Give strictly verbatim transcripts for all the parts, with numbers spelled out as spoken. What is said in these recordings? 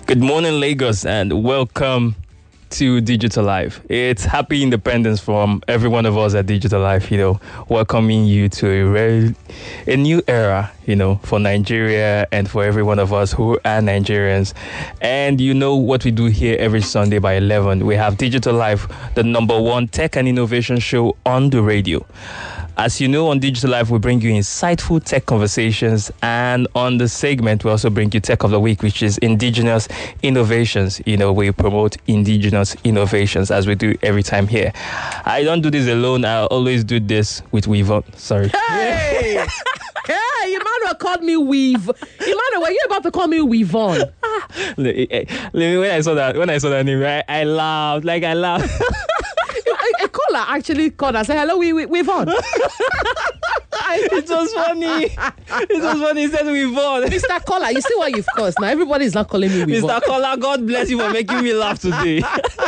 Good morning, Lagos, and welcome to Digital Life. It's happy independence from every one of us at Digital Life, you know, welcoming you to a very, a new era, you know, for Nigeria and for every one of us who are Nigerians. And you know what we do here every Sunday by eleven. We have Digital Life, the number one tech and innovation show on the radio. As you know, on Digital Life, we bring you insightful tech conversations, and on the segment, we also bring you Tech of the Week, which is indigenous innovations. You know, we promote indigenous innovations as we do every time here. I don't do this alone. I always do this with Weavon. Sorry. Hey! Hey, Emmanuel called me Weave. Emmanuel, were you about to call me Weavon? When I saw that, when I saw that name, I, I laughed. Like, I laughed. A caller actually called and said, hello, we, we, we've on. It was funny. It was funny. He said we've on. Mister Caller, you see why you've cursed. Now everybody's not calling me we've Mister Caller, God bless you for making me laugh today.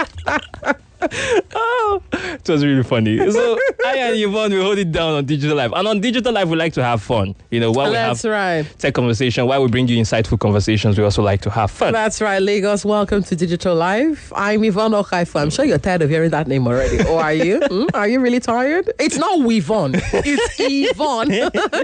Oh, it was really funny. So I and Yvonne, we hold it down on Digital Life. And on Digital Life, we like to have fun. You know, while we That's have right. tech conversation, while we bring you insightful conversations, we also like to have fun. That's right, Lagos. Welcome to Digital Life. I'm Yvonne Okaifu. I'm sure you're tired of hearing that name already. Or are you? Hmm? Are you really tired? It's not Weavon. It's Yvonne.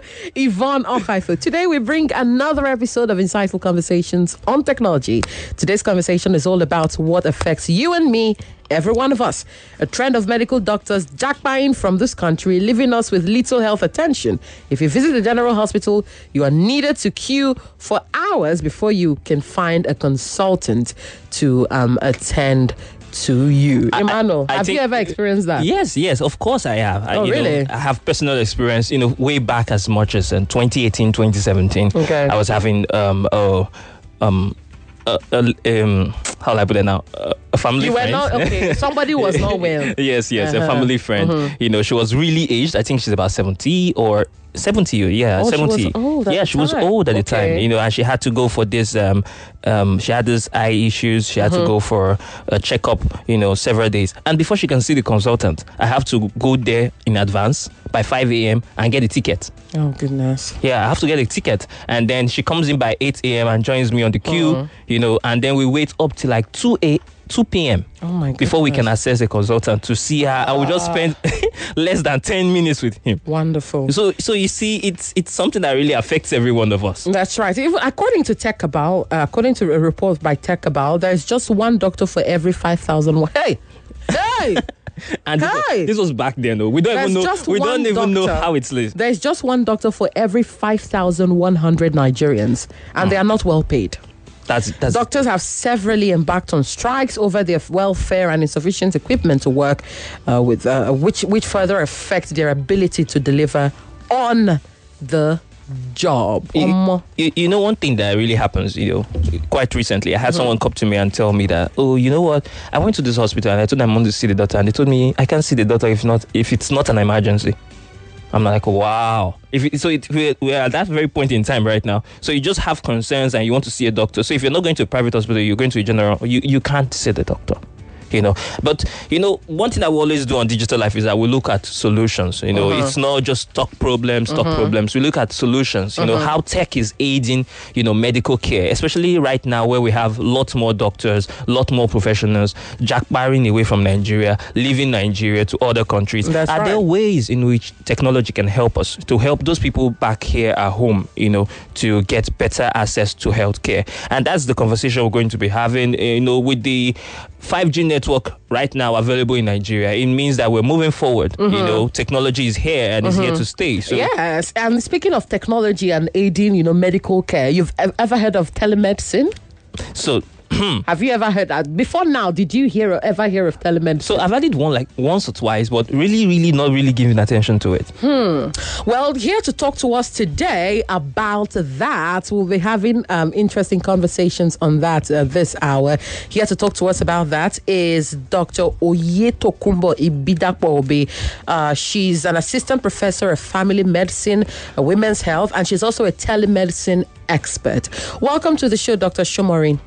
Yvonne Okaifu. Today, we bring another episode of Insightful Conversations on Technology. Today's conversation is all about what affects you and me, every one of us. A trend of medical doctors jackpying from this country, leaving us with little health attention. If you visit the general hospital, you are needed to queue for hours before you can find a consultant to um, attend to you. I, Emmanuel, I, I have think, you ever experienced that? Yes, yes, of course I have. I, Oh, you really? know, I have personal experience, you know, way back as much as in twenty eighteen, twenty seventeen. Okay. I was having, um, oh, um, uh, uh, um, how do I put it now? Uh, a family You were friend. not, okay, somebody was not well. Yes, yes, Uh-huh. a family friend. Mhm. You know, she was really aged. I think she's about seventy or seventy. Yeah, Oh, she was seventy. old at yeah, the she was time. old at the Okay. time. You know, and she had to go for this. Um, um, she had this eye issues. She had Mm-hmm. to go for a checkup. You know, several days. And before she can see the consultant, I have to go there in advance by five a.m. and get a ticket. Oh, goodness. Yeah, I have to get a ticket. And then she comes in by eight a.m. and joins me on the queue, Mhm. you know, and then we wait up till like two p.m. Oh, my goodness. before we can access a consultant to see her. I will just spend less than ten minutes with him. Wonderful. So so you see, it's it's something that really affects every one of us. That's right. Even according to TechAbout, uh, according to a report by TechAbout, there's just one doctor for every five thousand. Hey! Hey! And this, Hey! was, this was back then, though. We don't There's even know. just We one don't even know doctor. how it's listed. There's just one doctor for every five thousand one hundred Nigerians, and they are not well paid. That's that's Doctors have severally embarked on strikes over their welfare and insufficient equipment to work uh, with, uh, which which further affect their ability to deliver on the job. You, Um, you, you know, one thing that really happens, you know, quite recently, I had Mm-hmm. someone come to me and tell me that, oh, you know what, I went to this hospital and I told them I wanted to see the doctor, and they told me I can't see the doctor if not if it's not an emergency. I'm like, wow. If it, so, it, we're, we're at that very point in time right now. So you just have concerns and you want to see a doctor. So if you're not going to a private hospital, you're going to a general. You you can't see the doctor. You know, but you know, one thing that we always do on Digital Life is that we look at solutions. You know, Uh-huh. it's not just stock problems, stock Uh-huh. problems. We look at solutions. You know, Uh-huh. how tech is aiding, you know, medical care, especially right now where we have lots more doctors, lot more professionals jackbarring away from Nigeria, leaving Nigeria to other countries. That's Are right. there ways in which technology can help us to help those people back here at home, you know, to get better access to healthcare? And that's the conversation we're going to be having, you know, with the five G network right now available in Nigeria. It means that we're moving forward. You know, technology is here and it's here to stay. So Yes, and speaking of technology and aiding, you know, medical care, you've ev- ever heard of telemedicine? so Have you ever heard that? Before now, did you hear or ever hear of telemedicine? so I've had it one like once or twice, but really, really not really giving attention to it. Well, here to talk to us today about that, we'll be having um, interesting conversations on that uh, this hour. Here to talk to us about that is Doctor Oyetokunbo Ibidapo-Obe. Uh, she's an assistant professor of family medicine, uh, women's health, and she's also a telemedicine expert. Welcome to the show, Doctor Shomorin.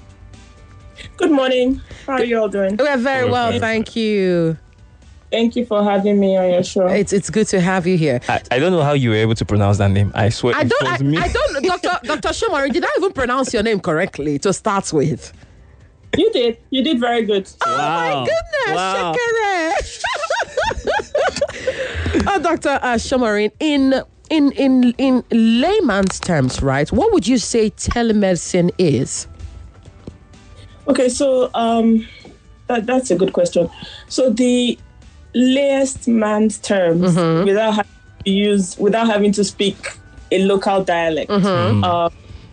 Good morning. How are you all doing? We're very We're well, fine. thank you. Thank you for having me on your show. It's it's good to have you here. I, I don't know how you were able to pronounce that name. I swear I it don't. was I, me. I don't. Doctor Doctor Shomari, did I even pronounce your name correctly to start with? You did. You did very good. Oh Wow. my goodness, Wow. Shekere. uh, Doctor Uh, Shomarine, in in in in layman's terms, right? What would you say telemedicine is? Okay, so um, that, that's a good question. So the layest man's terms, Mm-hmm. without having to use, without having to speak a local dialect, Mm-hmm. uh,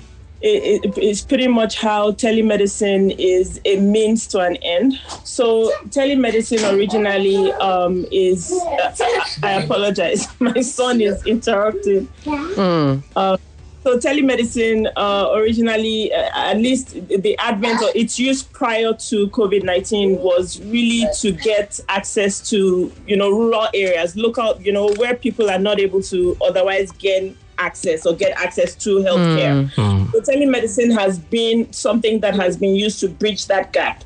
it, it, it's pretty much how telemedicine is a means to an end. So telemedicine originally um, is, uh, I apologize, my son is interrupting. Mm. Uh, so telemedicine uh, originally, uh, at least the advent of its use prior to COVID nineteen was really to get access to, you know, rural areas, local, you know, where people are not able to otherwise gain access or get access to healthcare. Mm. So telemedicine has been something that has been used to bridge that gap.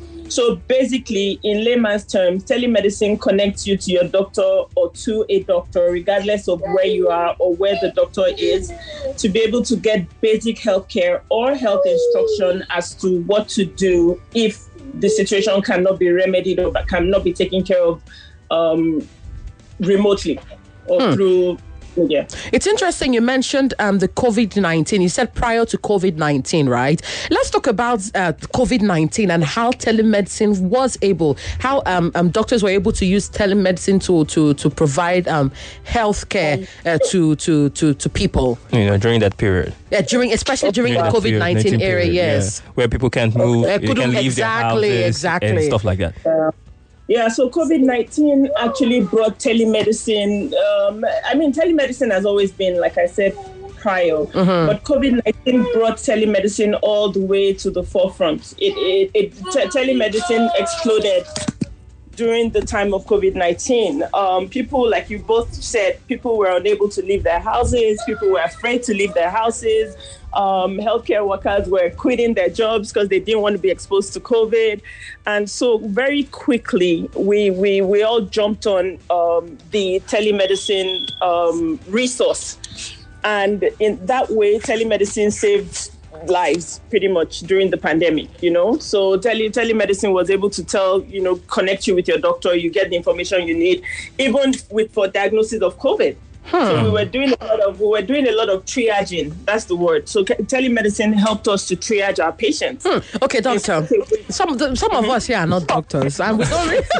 So basically, in layman's terms, telemedicine connects you to your doctor or to a doctor, regardless of where you are or where the doctor is, to be able to get basic healthcare or health instruction as to what to do if the situation cannot be remedied or cannot be taken care of um, remotely or Hmm. through media. It's interesting you mentioned um, the COVID nineteen. You said prior to COVID nineteen, right? Let's talk about uh, COVID nineteen and how telemedicine was able, how um, um, doctors were able to use telemedicine to to to provide um, healthcare uh, to, to to to people. You know, during that period. Yeah, during especially during the During that COVID nineteen era, period, yes. yeah, where people can't move, Uh, they couldn't- can leave exactly, their houses exactly. and stuff like that. Yeah, so COVID nineteen actually brought telemedicine. Um, I mean, telemedicine has always been, like I said, prior, but COVID nineteen brought telemedicine all the way to the forefront. It, it, it te- telemedicine exploded during the time of COVID nineteen. Um, people, like you both said, people were unable to leave their houses. People were afraid to leave their houses. Um, healthcare workers were quitting their jobs because they didn't want to be exposed to COVID. And so very quickly, we we, we all jumped on um, the telemedicine um, resource. And in that way, telemedicine saved lives pretty much during the pandemic, you know. So tele telemedicine was able to tell, you know, connect you with your doctor, you get the information you need, even with for diagnosis of COVID. So we were doing a lot of we were doing a lot of triaging. That's the word. So ca- telemedicine helped us to triage our patients. Hmm. Okay, doctor. Some of the, some of us here are not doctors, and we don't really.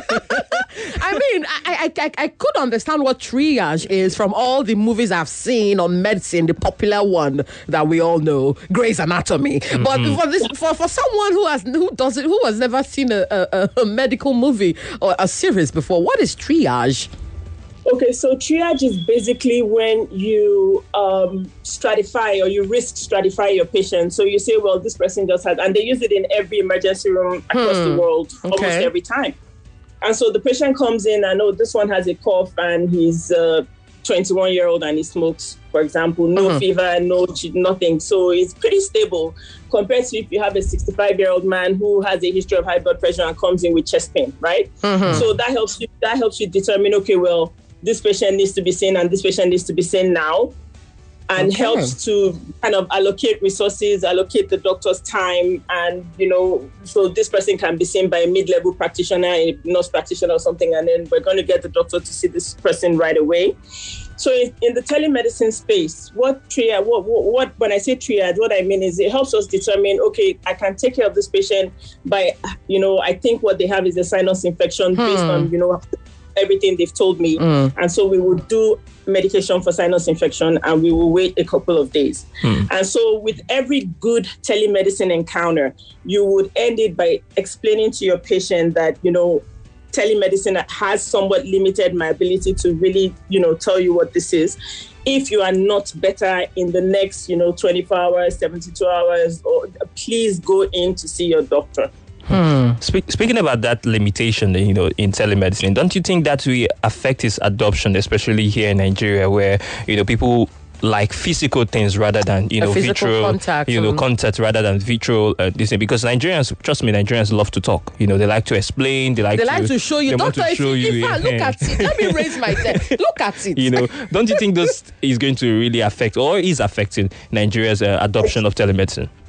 I mean, I, I I I could understand what triage is from all the movies I've seen on medicine, the popular one that we all know, Grey's Anatomy. But for this, for, for someone who has who does it, who has never seen a, a, a medical movie or a series before, what is triage? Okay, so triage is basically when you um, stratify or you risk stratify your patient. So you say, well, this person just had, and they use it in every emergency room across the world almost Okay. every time. And so the patient comes in and, oh, this one has a cough and he's uh, twenty-one year old and he smokes, for example, no Mhm. fever, no ch- nothing. So it's pretty stable compared to if you have a sixty-five year old man who has a history of high blood pressure and comes in with chest pain, right? So that helps you, that helps you determine, okay, well, this patient needs to be seen and this patient needs to be seen now, and Okay. helps to kind of allocate resources, allocate the doctor's time, and, you know, so this person can be seen by a mid-level practitioner, a nurse practitioner or something, and then we're going to get the doctor to see this person right away. So in, in the telemedicine space, what triage, what, what, what, when I say triage, what I mean is it helps us determine, okay, I can take care of this patient by, you know, I think what they have is a sinus infection based on, you know, everything they've told me. And so we will do medication for sinus infection and we will wait a couple of days. And so with every good telemedicine encounter, you would end it by explaining to your patient that, you know, telemedicine has somewhat limited my ability to really, you know, tell you what this is. If you are not better in the next, you know, twenty-four hours, seventy-two hours, or please go in to see your doctor. Speak, speaking about that limitation, you know, in telemedicine, don't you think that will affect its adoption, especially here in Nigeria, where, you know, people like physical things rather than, you A know, physical virtual contact, you know, mm. contact rather than virtual uh, this thing? Because Nigerians, trust me, Nigerians love to talk. You know, they like to explain. They like They to, like to show you. they want Doctor, to if show you, you. in fact, look yeah. at it. Let me raise my head. Look at it. You know, don't you think this is going to really affect or is affecting Nigeria's uh, adoption of telemedicine?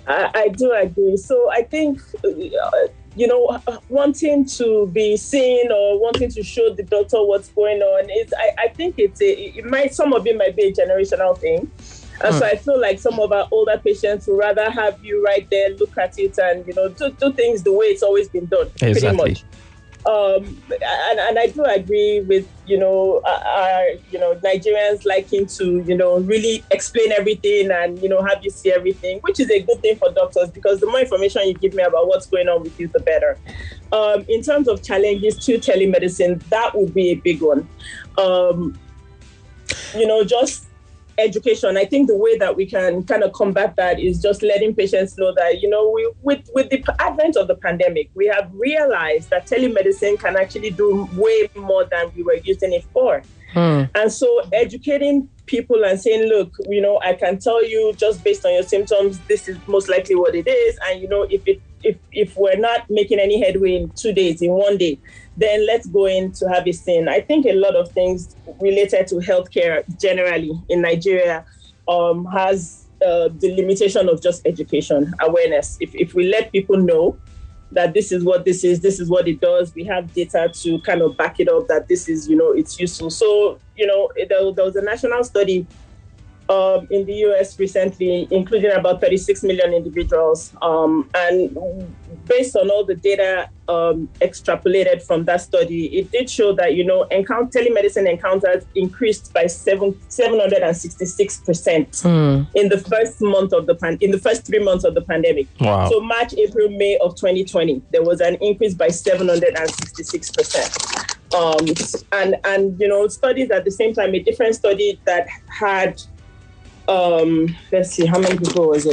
I, I do agree. So I think, uh, you know, wanting to be seen or wanting to show the doctor what's going on is, I, I think it's a, it might, some of it might be a generational thing. And hmm. so I feel like some of our older patients would rather have you right there, look at it and, you know, do, do things the way it's always been done, exactly. pretty much. Um, and, and I do agree with, you know, our, you know, Nigerians liking to, you know, really explain everything and, you know, have you see everything, which is a good thing for doctors because the more information you give me about what's going on with you, the better. Um, in terms of challenges to telemedicine, that would be a big one. Um, you know, just education. I think the way that we can kind of combat that is just letting patients know that, you know, we, with, with the advent of the pandemic, we have realized that telemedicine can actually do way more than we were using it for. Hmm. And so educating people and saying, look, you know, I can tell you just based on your symptoms, this is most likely what it is. And, you know, if it if if we're not making any headway in two days, in one day, then let's go in to have it seen. I think a lot of things related to healthcare generally in Nigeria um, has uh, the limitation of just education, awareness. If if we let people know that this is what this is, this is what it does, we have data to kind of back it up that this is, you know, it's useful. So, you know, there, there was a national study Um, in the U S recently, including about thirty-six million individuals. Um, and based on all the data um, extrapolated from that study, it did show that, you know, encounter, telemedicine encounters increased by seven, seven hundred sixty-six percent mm. in the first month of the pan- in the first three months of the pandemic. Wow. So March, April, May of twenty twenty, there was an increase by seven hundred sixty-six percent. Um, and, and, you know, studies at the same time, a different study that had Um, let's see, how many people was it?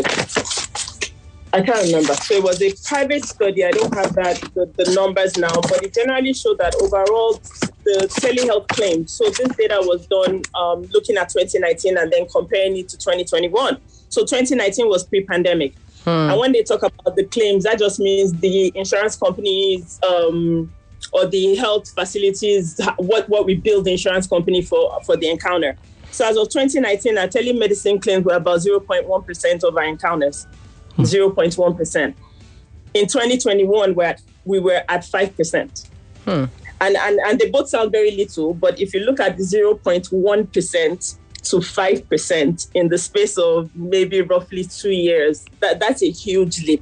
I can't remember. So it was a private study. I don't have that the, the numbers now, but it generally showed that overall the telehealth claims. So this data was done um, looking at twenty nineteen and then comparing it to twenty twenty-one. So twenty nineteen was pre-pandemic. Hmm. And when they talk about the claims, that just means the insurance companies um, or the health facilities, what, what we build the insurance company for, for the encounter. So as of twenty nineteen, our telemedicine claims were about zero point one percent of our encounters, hmm. zero point one percent. In twenty twenty-one, we're at, we were at five percent. Hmm. And, and, and they both sound very little, but if you look at the zero point one percent to five percent in the space of maybe roughly two years, that, that's a huge leap.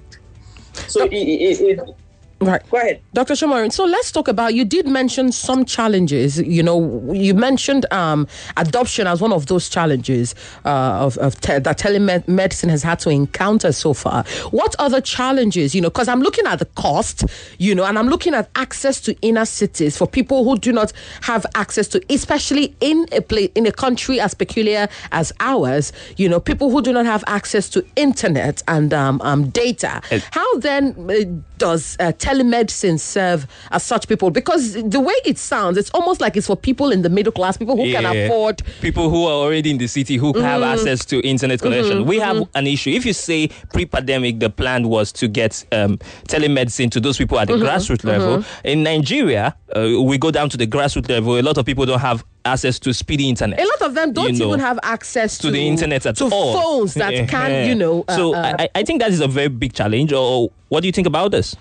So it, it, it Right. Go ahead. Doctor Shomorin, so let's talk about, you did mention some challenges. You know, you mentioned um, adoption as one of those challenges uh, of, of te- that telemedicine has had to encounter so far. What other challenges, you know, because I'm looking at the cost, you know, and I'm looking at access to inner cities for people who do not have access to, especially in a place, in a country as peculiar as ours, you know, people who do not have access to internet and um, um, data. It- How then uh, does uh, telemedicine serve as such people? Because the way it sounds, it's almost like it's for people in the middle class, people who yeah. can afford. People who are already in the city, who mm. have access to internet connection. Mm-hmm. We have mm-hmm. an issue. If you say pre-pandemic, the plan was to get um, telemedicine to those people at the mm-hmm. grassroots level. Mm-hmm. In Nigeria, uh, we go down to the grassroots level. A lot of people don't have access to speedy internet. A lot of them don't you know, even have access to, to the internet at to all. phones that can, you know. Uh, so uh, I, I think that is a very big challenge. Or what do you think about this?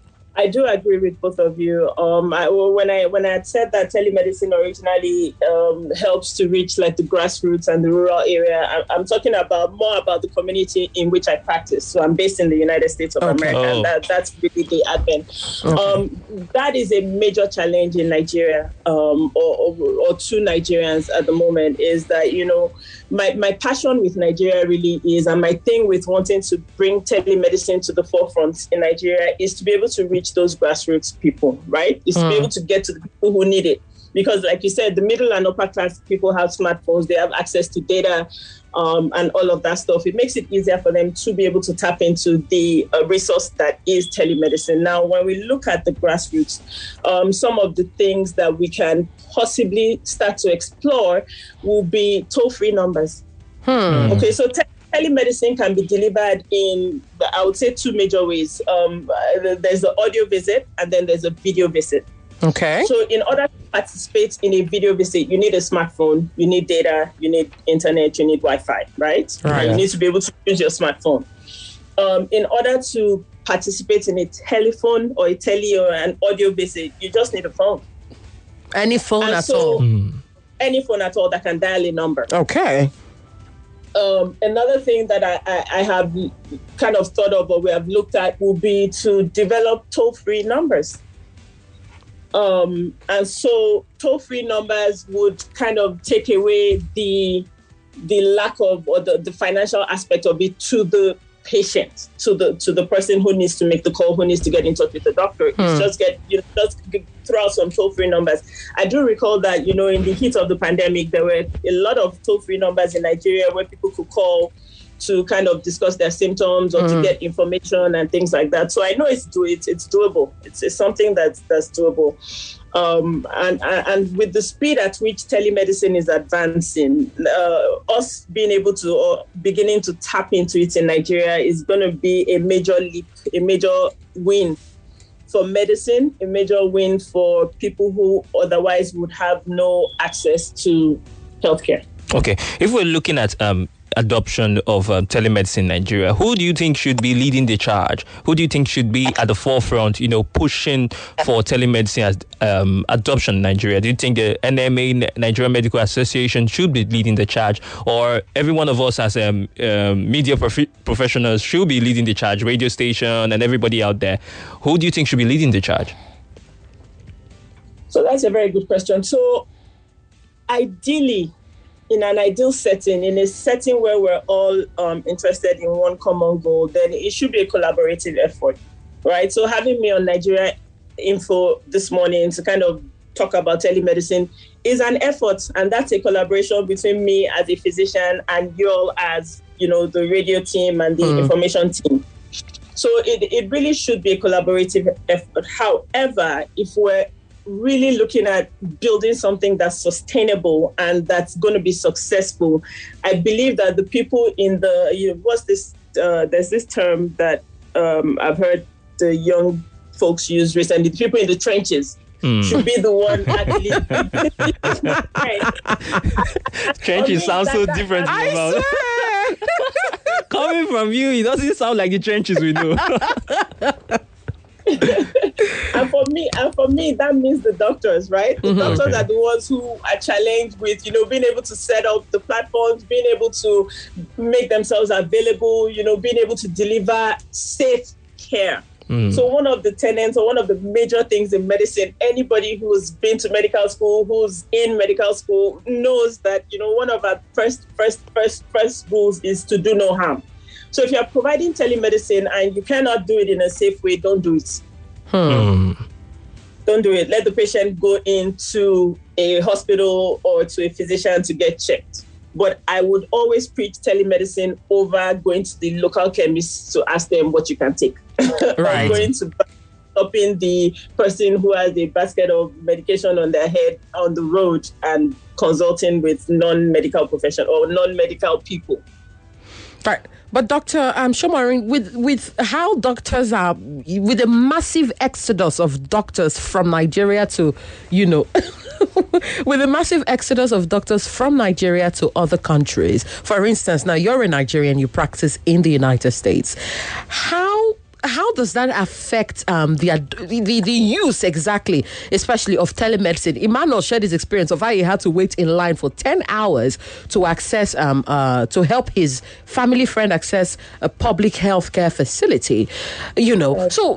I do agree with both of you. Um, I, when I when I had said that telemedicine originally um, helps to reach like the grassroots and the rural area, I, I'm talking about more about the community in which I practice. So I'm based in the United States of okay. America, oh. and that, that's really the advent. Okay. Um, that is a major challenge in Nigeria, um, or, or, or to Nigerians at the moment, is that, you know, my, my passion with Nigeria really is, and my thing with wanting to bring telemedicine to the forefront in Nigeria is to be able to reach those grassroots people, right? Is mm. to be able to get to the people who need it. Because like you said, the middle and upper class people have smartphones, they have access to data um, and all of that stuff. It makes it easier for them to be able to tap into the uh, resource that is telemedicine. Now, when we look at the grassroots, um, some of the things that we can possibly start to explore will be toll-free numbers. Hmm. Okay, so te- telemedicine can be delivered in, I would say, two major ways. Um, there's the audio visit and then there's a video visit. Okay. So in order to participate in a video visit, you need a smartphone, you need data, you need internet, you need Wi-Fi, right? Right. You need to be able to use your smartphone. um, in order to participate in a telephone or a tele or an audio visit, you just need a phone. Any phone And at so, all? Mm. Any phone at all that can dial a number. Okay. Um, another thing that I, I, I have kind of thought of or we have looked at would be to develop toll-free numbers. Um, and so toll-free numbers would kind of take away the the lack of or the, the financial aspect of it to the patient, to the to the person who needs to make the call, who needs to get in touch with the doctor. Hmm. It's just get you know, just throw out some toll-free numbers. I do recall that, you know, in the heat of the pandemic, there were a lot of toll-free numbers in Nigeria where people could call to kind of discuss their symptoms or Mm. to get information and things like that. So I know it's do it's it's doable. It's, it's something that's that's doable. Um, and, and and with the speed at which telemedicine is advancing, uh, us being able to or beginning to tap into it in Nigeria is going to be a major leap, a major win for medicine, a major win for people who otherwise would have no access to healthcare. Okay, if we're looking at um, adoption of um, telemedicine in Nigeria, who do you think should be leading the charge? Who do you think should be at the forefront, you know, pushing for telemedicine as um, adoption in Nigeria? Do you think the N M A, Nigerian Medical Association, should be leading the charge, or every one of us as um, um, media prof- professionals should be leading the charge, radio station and everybody out there? Who do you think should be leading the charge? So that's a very good question. So ideally, in an ideal setting, in a setting where we're all um, interested in one common goal, then it should be a collaborative effort, right? So having me on Nigeria Info this morning to kind of talk about telemedicine is an effort, and that's a collaboration between me as a physician and you all as, you know, the radio team and the Mm. information team. So it, it really should be a collaborative effort. However, if we're really looking at building something that's sustainable and that's going to be successful, I believe that the people in the, you know, what's this, uh, there's this term that um, I've heard the young folks use recently, the people in the trenches Mm. should be the one actually. Trenches Okay, sound so that- that- different. I in my mouth. Coming from you, it doesn't sound like the trenches we know. And for me, and for me, that means the doctors, right? The Mhm. doctors Okay. are the ones who are challenged with, you know, being able to set up the platforms, being able to make themselves available, you know, being able to deliver safe care. Mm. So one of the tenets or one of the major things in medicine, anybody who's been to medical school, who's in medical school, knows that, you know, one of our first, first, first, first rules is to do no harm. So if you're providing telemedicine and you cannot do it in a safe way, don't do it. Mm. Don't do it. Let the patient go into a hospital or to a physician to get checked. But I would always preach telemedicine over going to the local chemist to ask them what you can take. Right. Or going to stopping the person who has a basket of medication on their head on the road and consulting with non-medical profession or non-medical people. Right. But Doctor um, Shomarin, with with how doctors are, with the massive exodus of doctors from Nigeria to, you know, with the massive exodus of doctors from Nigeria to other countries. For instance, now you're a Nigerian, you practice in the United States. How how does that affect um, the, ad- the the use exactly, especially of telemedicine? Emmanuel shared his experience of how he had to wait in line for ten hours to access, um, uh, to help his family friend access a public healthcare facility. You know, so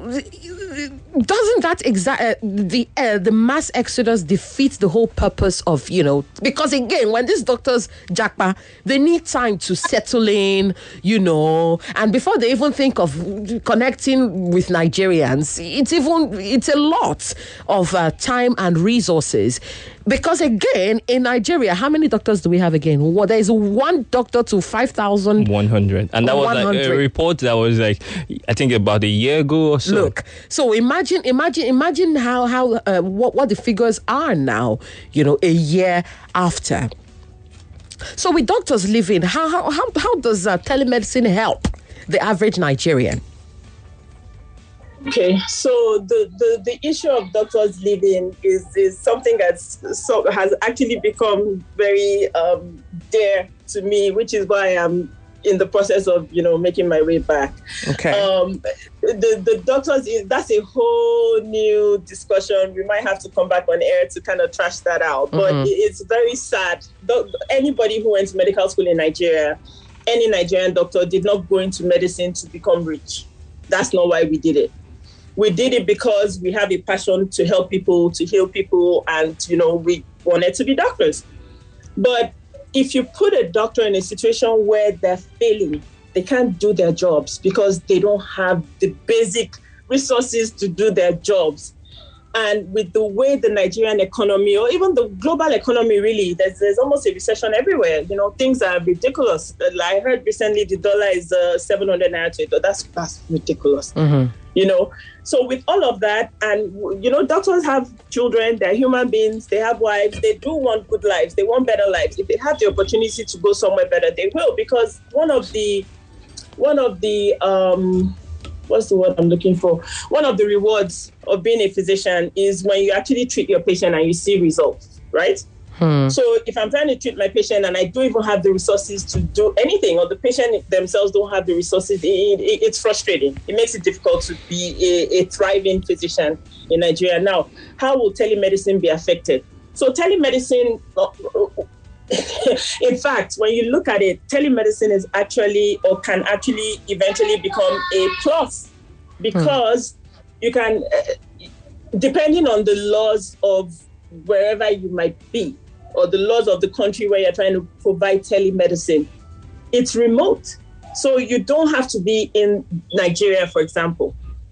doesn't that exact uh, the uh, the mass exodus defeat the whole purpose of, you know, because again, when these doctors jackpa, they need time to settle in, you know, and before they even think of connecting with Nigerians, it's even it's a lot of uh, time and resources. Because again, in Nigeria, how many doctors do we have again? Well, there is one doctor to five thousand. one hundred. And that was like a one hundred. report that was like, I think about a year ago or so. Look, so imagine, imagine, imagine how how uh, what what the figures are now. You know, a year after. So with doctors living, how how how, how does uh, telemedicine help the average Nigerian? Okay, so the, the, the issue of doctors leaving is, is something that's so has actually become very um, dear to me, which is why I'm in the process of, you know, making my way back. Okay. Um, the, the doctors, that's a whole new discussion. We might have to come back on air to kind of trash that out. But mm-hmm. it's very sad. Anybody who went to medical school in Nigeria, any Nigerian doctor did not go into medicine to become rich. That's not why we did it. We did it because we have a passion to help people, to heal people, and, you know, we wanted to be doctors. But if you put a doctor in a situation where they're failing, they can't do their jobs because they don't have the basic resources to do their jobs. And with the way the Nigerian economy, or even the global economy, really, there's, there's almost a recession everywhere. You know, things are ridiculous. I heard recently the dollar is uh, seven hundred naira to it. That's, that's ridiculous. Mm-hmm. You know, so with all of that, and, you know, doctors have children, they're human beings, they have wives, they do want good lives, they want better lives. If they have the opportunity to go somewhere better, they will, because one of the, one of the, um, what's the word I'm looking for? One of the rewards of being a physician is when you actually treat your patient and you see results, right? Hmm. So if I'm trying to treat my patient and I don't even have the resources to do anything, or the patient themselves don't have the resources, it, it, it's frustrating. It makes it difficult to be a, a thriving physician in Nigeria. Now, how will telemedicine be affected? So telemedicine, in fact, when you look at it, telemedicine is actually, or can actually eventually become a plus, because hmm. you can, depending on the laws of wherever you might be, or the laws of the country where you're trying to provide telemedicine, it's remote. So you don't have to be in Nigeria, for example.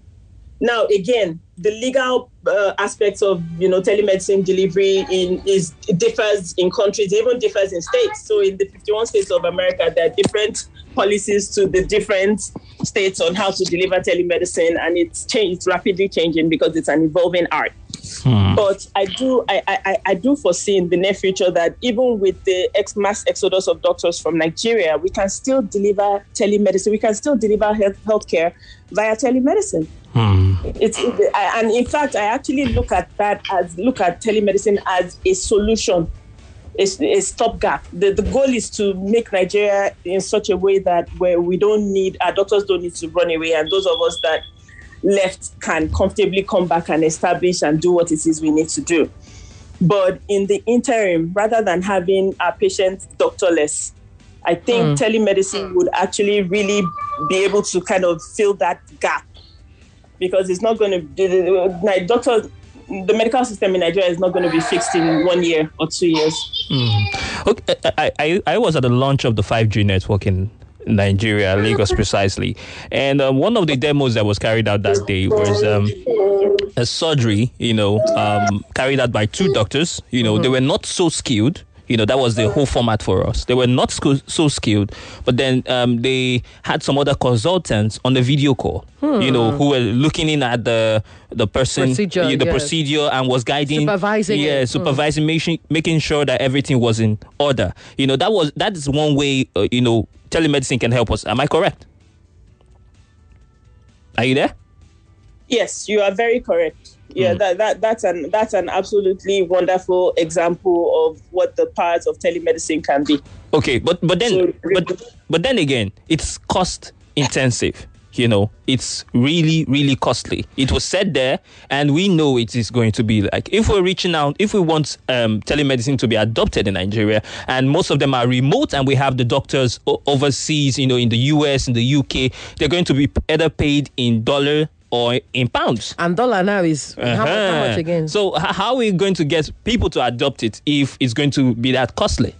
Now, again, the legal uh, aspects of, you know, telemedicine delivery in is it differs in countries, it even differs in states. So in the fifty-one states of America, there are different policies to the different states on how to deliver telemedicine, and it's changed, it's rapidly changing because it's an evolving art. Hmm. But I do, I, I, I do foresee in the near future that even with the ex mass exodus of doctors from Nigeria, we can still deliver telemedicine. We can still deliver health healthcare via telemedicine. Hmm. It's it, I, and in fact, I actually look at that as look at telemedicine as a solution, a, a stopgap. The the goal is to make Nigeria in such a way that where we don't need our doctors don't need to run away, and those of us that left can comfortably come back and establish and do what it is we need to do. But in the interim, rather than having our patients doctorless, I think mm. telemedicine would actually really be able to kind of fill that gap, because it's not going to, like, doctors, the medical system in Nigeria is not going to be fixed in one year or two years. Mm. Okay, I, I, I was at the launch of the five G network in Nigeria, Lagos precisely. And um, one of the demos that was carried out that day was um, a surgery, you know, um, carried out by two doctors. You know, mm-hmm. they were not so skilled. You know, that was the whole format for us. They were not sco- so skilled, but then um, they had some other consultants on the video call, hmm. you know, who were looking in at the the person, procedure, the yes. procedure, and was guiding, supervising, yeah, it. supervising, mm. making making sure that everything was in order. You know, that was that is one way. Uh, you know, telemedicine can help us. Am I correct? Are you there? Yes, you are very correct. Yeah, mm. that, that that's an that's an absolutely wonderful example of what the powers of telemedicine can be. Okay, but but then so, but but then again, it's cost intensive. You know, it's really, really costly. It was said there, and we know it is going to be like, if we're reaching out, if we want um, telemedicine to be adopted in Nigeria, and most of them are remote, and we have the doctors o- overseas, you know, in the U S, in the U K, they're going to be either paid in dollar or in pounds. And dollar now is uh-huh. how, much, how much again? So h- how are we going to get people to adopt it if it's going to be that costly?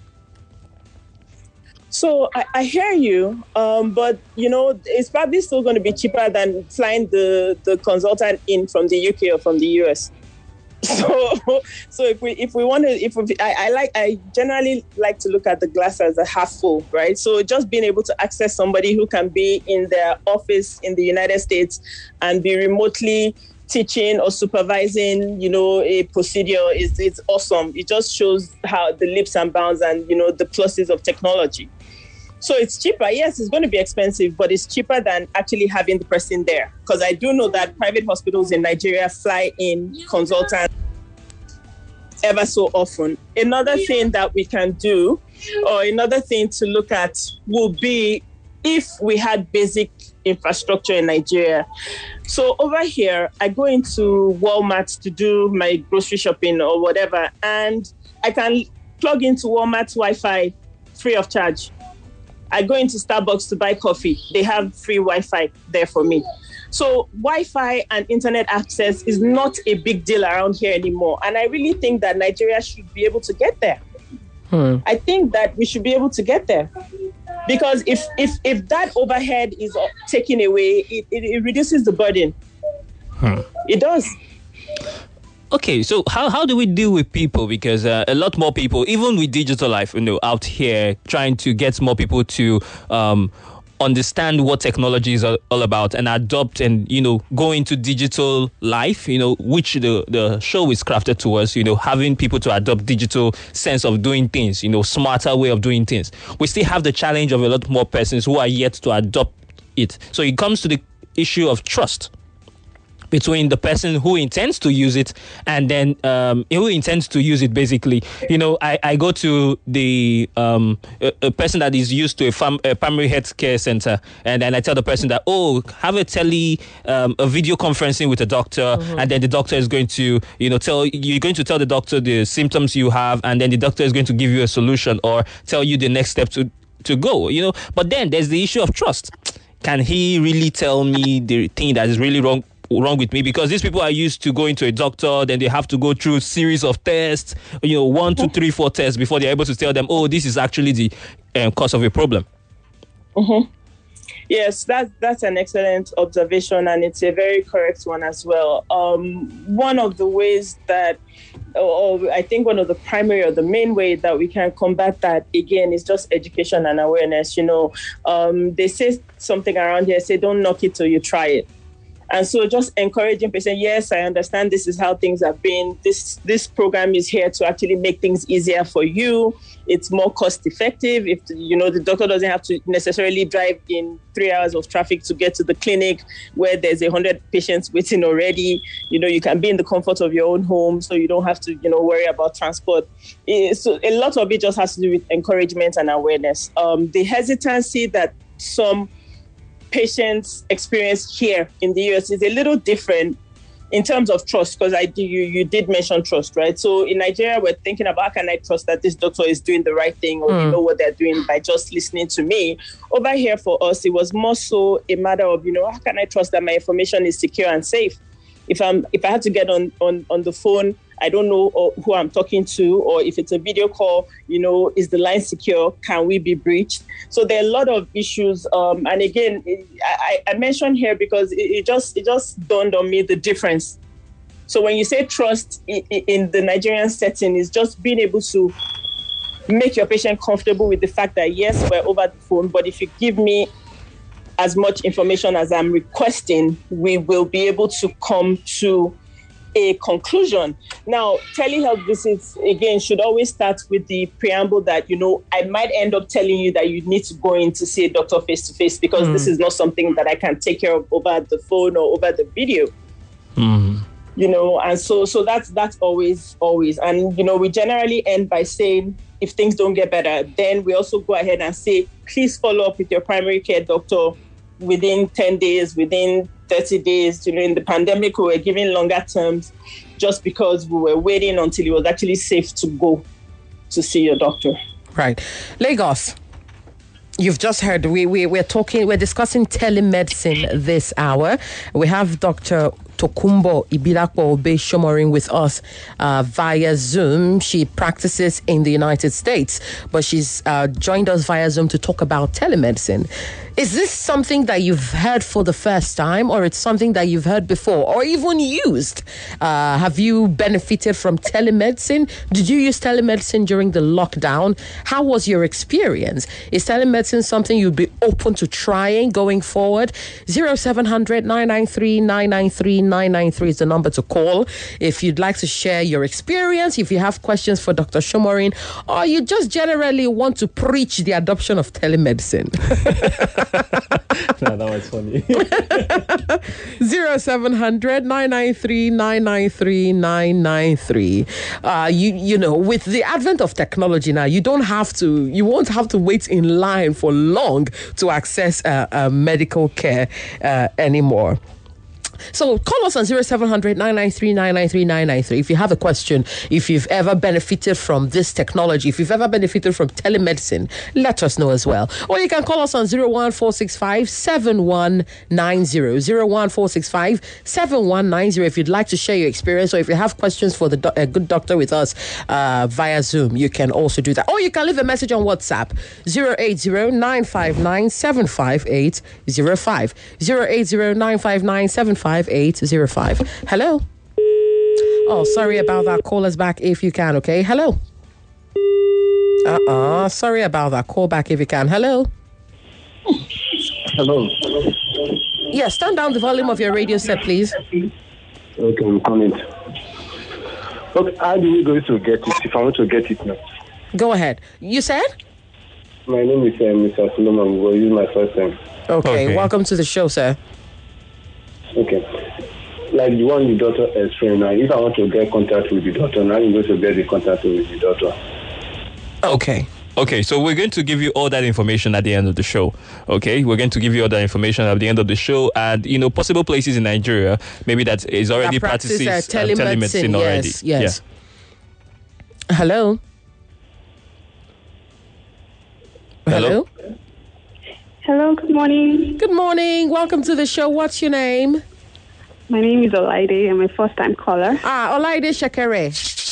So I, I hear you, um, but, you know, it's probably still going to be cheaper than flying the, the consultant in from the U K or from the U S. So, so if we if we want to, if we, I, I like, I generally like to look at the glass as a half full, right? So just being able to access somebody who can be in their office in the United States and be remotely teaching or supervising, you know, a procedure is it's awesome. It just shows how the leaps and bounds and, you know, the pluses of technology. So it's cheaper. Yes, it's going to be expensive, but it's cheaper than actually having the person there. Because I do know that private hospitals in Nigeria fly in consultants ever so often. Another thing that we can do, or another thing to look at, will be if we had basic infrastructure in Nigeria. So over here, I go into Walmart to do my grocery shopping or whatever, and I can plug into Walmart's Wi-Fi free of charge. I go into Starbucks to buy coffee. They have free Wi-Fi there for me. So Wi-Fi and internet access is not a big deal around here anymore. And I really think that Nigeria should be able to get there. Hmm. I think that we should be able to get there. Because if if if that overhead is taken away, it, it, it reduces the burden. Hmm. It does. Okay, so how, how do we deal with people? Because uh, a lot more people, even with Digital Life, you know, out here trying to get more people to um, understand what technology is all, all about and adopt and, you know, go into digital life, you know, which the, the show is crafted towards, you know, having people to adopt digital sense of doing things, you know, smarter way of doing things. We still have the challenge of a lot more persons who are yet to adopt it. So it comes to the issue of trust between the person who intends to use it and then um, who intends to use it, basically. You know, I, I go to the um, a, a person that is used to a, fam, a primary health care center, and then I tell the person that, oh, have a tele, um, a video conferencing with a doctor, mm-hmm. and then the doctor is going to, you know, tell, you're going to tell the doctor the symptoms you have, and then the doctor is going to give you a solution or tell you the next step to, to go, you know. But then there's the issue of trust. Can he really tell me the thing that is really wrong wrong with me? Because these people are used to going to a doctor, then they have to go through a series of tests, you know, one, two, three, four tests before they're able to tell them, oh, this is actually the um, cause of a problem. Mm-hmm. Yes, that, that's an excellent observation, and it's a very correct one as well. Um, one of the ways that, or I think one of the primary or the main way that we can combat that, again, is just education and awareness. You know, um, they say something around here, say, don't knock it till you try it. And so just encouraging patients, yes, I understand this is how things have been. This this program is here to actually make things easier for you. It's more cost effective. If, you know, the doctor doesn't have to necessarily drive in three hours of traffic to get to the clinic where there's a hundred patients waiting already. You know, you can be in the comfort of your own home, so you don't have to, you know, worry about transport. So a lot of it just has to do with encouragement and awareness. Um, the hesitancy that some patients experience here in the U S is a little different in terms of trust, because I do, you, you did mention trust, right? So in Nigeria, we're thinking about, how can I trust that this doctor is doing the right thing, or mm. you know what they're doing by just listening to me? Over here for us, it was more so a matter of, you know, how can I trust that my information is secure and safe? If I'm if I had to get on, on, on the phone, I don't know who I'm talking to, or if it's a video call, you know, is the line secure? Can we be breached? So there are a lot of issues. Um, and again, I, I mentioned here because it, it just it just dawned on me the difference. So when you say trust in, in the Nigerian setting, is just being able to make your patient comfortable with the fact that, yes, we're over the phone, but if you give me as much information as I'm requesting, we will be able to come to a conclusion. Now, telehealth visits, again, should always start with the preamble that, you know, I might end up telling you that you need to go in to see a doctor face-to-face, because mm. this is not something that I can take care of over the phone or over the video. Mm. You know, and so so that's that's always, always. And, you know, we generally end by saying, if things don't get better, then we also go ahead and say, please follow up with your primary care doctor within ten days, within thirty days. You know, in the pandemic, we were giving longer terms just because we were waiting until it was actually safe to go to see your doctor. Right. Lagos, you've just heard, we, we, we're talking, we're discussing telemedicine this hour. We have Doctor Tokunbo Ibilapo Obe Shomorin with us uh, via Zoom. She practices in the United States, but she's uh, joined us via Zoom to talk about telemedicine. Is this something that you've heard for the first time, or it's something that you've heard before or even used? Uh, have you benefited from telemedicine? Did you use telemedicine during the lockdown? How was your experience? Is telemedicine something you'd be open to trying going forward? zero seven hundred, nine nine three, nine nine three, nine nine three is the number to call if you'd like to share your experience, if you have questions for Doctor Shomorin, or you just generally want to preach the adoption of telemedicine. No, that was funny. Zero seven hundred nine nine three nine nine three nine nine three. Uh, you you know, with the advent of technology now, you don't have to, you won't have to wait in line for long to access uh, uh, medical care uh, anymore. So call us on zero seven hundred nine nine three nine nine three nine nine three if you have a question, if you've ever benefited from this technology, if you've ever benefited from telemedicine, let us know as well. Or you can call us on zero one four six five seven one nine zero, zero one four six five seven one nine zero if you'd like to share your experience, or if you have questions for the do- uh, good doctor with us uh, via Zoom, you can also do that. Or you can leave a message on WhatsApp, zero eight zero nine five nine seven five eight zero five, zero eight zero nine five nine seven five eight zero five. Hello. Oh, sorry about that. Call us back if you can, okay? Hello. Uh-uh. Sorry about that. Call back if you can. Hello. Hello. Yes, turn down the volume of your radio set, please. Okay, I'm coming. Okay, how do we go to get it if I want to get it now? Go ahead. You said? My name is uh, Mister Solomon. I'm going to use my first name. Okay, Okay. welcome to the show, sir. Okay. Like the one the doctor explained now, if I want to get contact with the doctor, now I'm going to get the contact with the doctor. Okay. Okay, so we're going to give you all that information at the end of the show. Okay, we're going to give you all that information at the end of the show, and you know, possible places in Nigeria maybe that is already That practice, practices uh, um, telemedicine, telemedicine already. yes, yes. Hello. Hello? Hello, good morning. Good morning. Welcome to the show. What's your name? My name is Olaide. I'm a first-time caller. Ah, Olaide Shekere.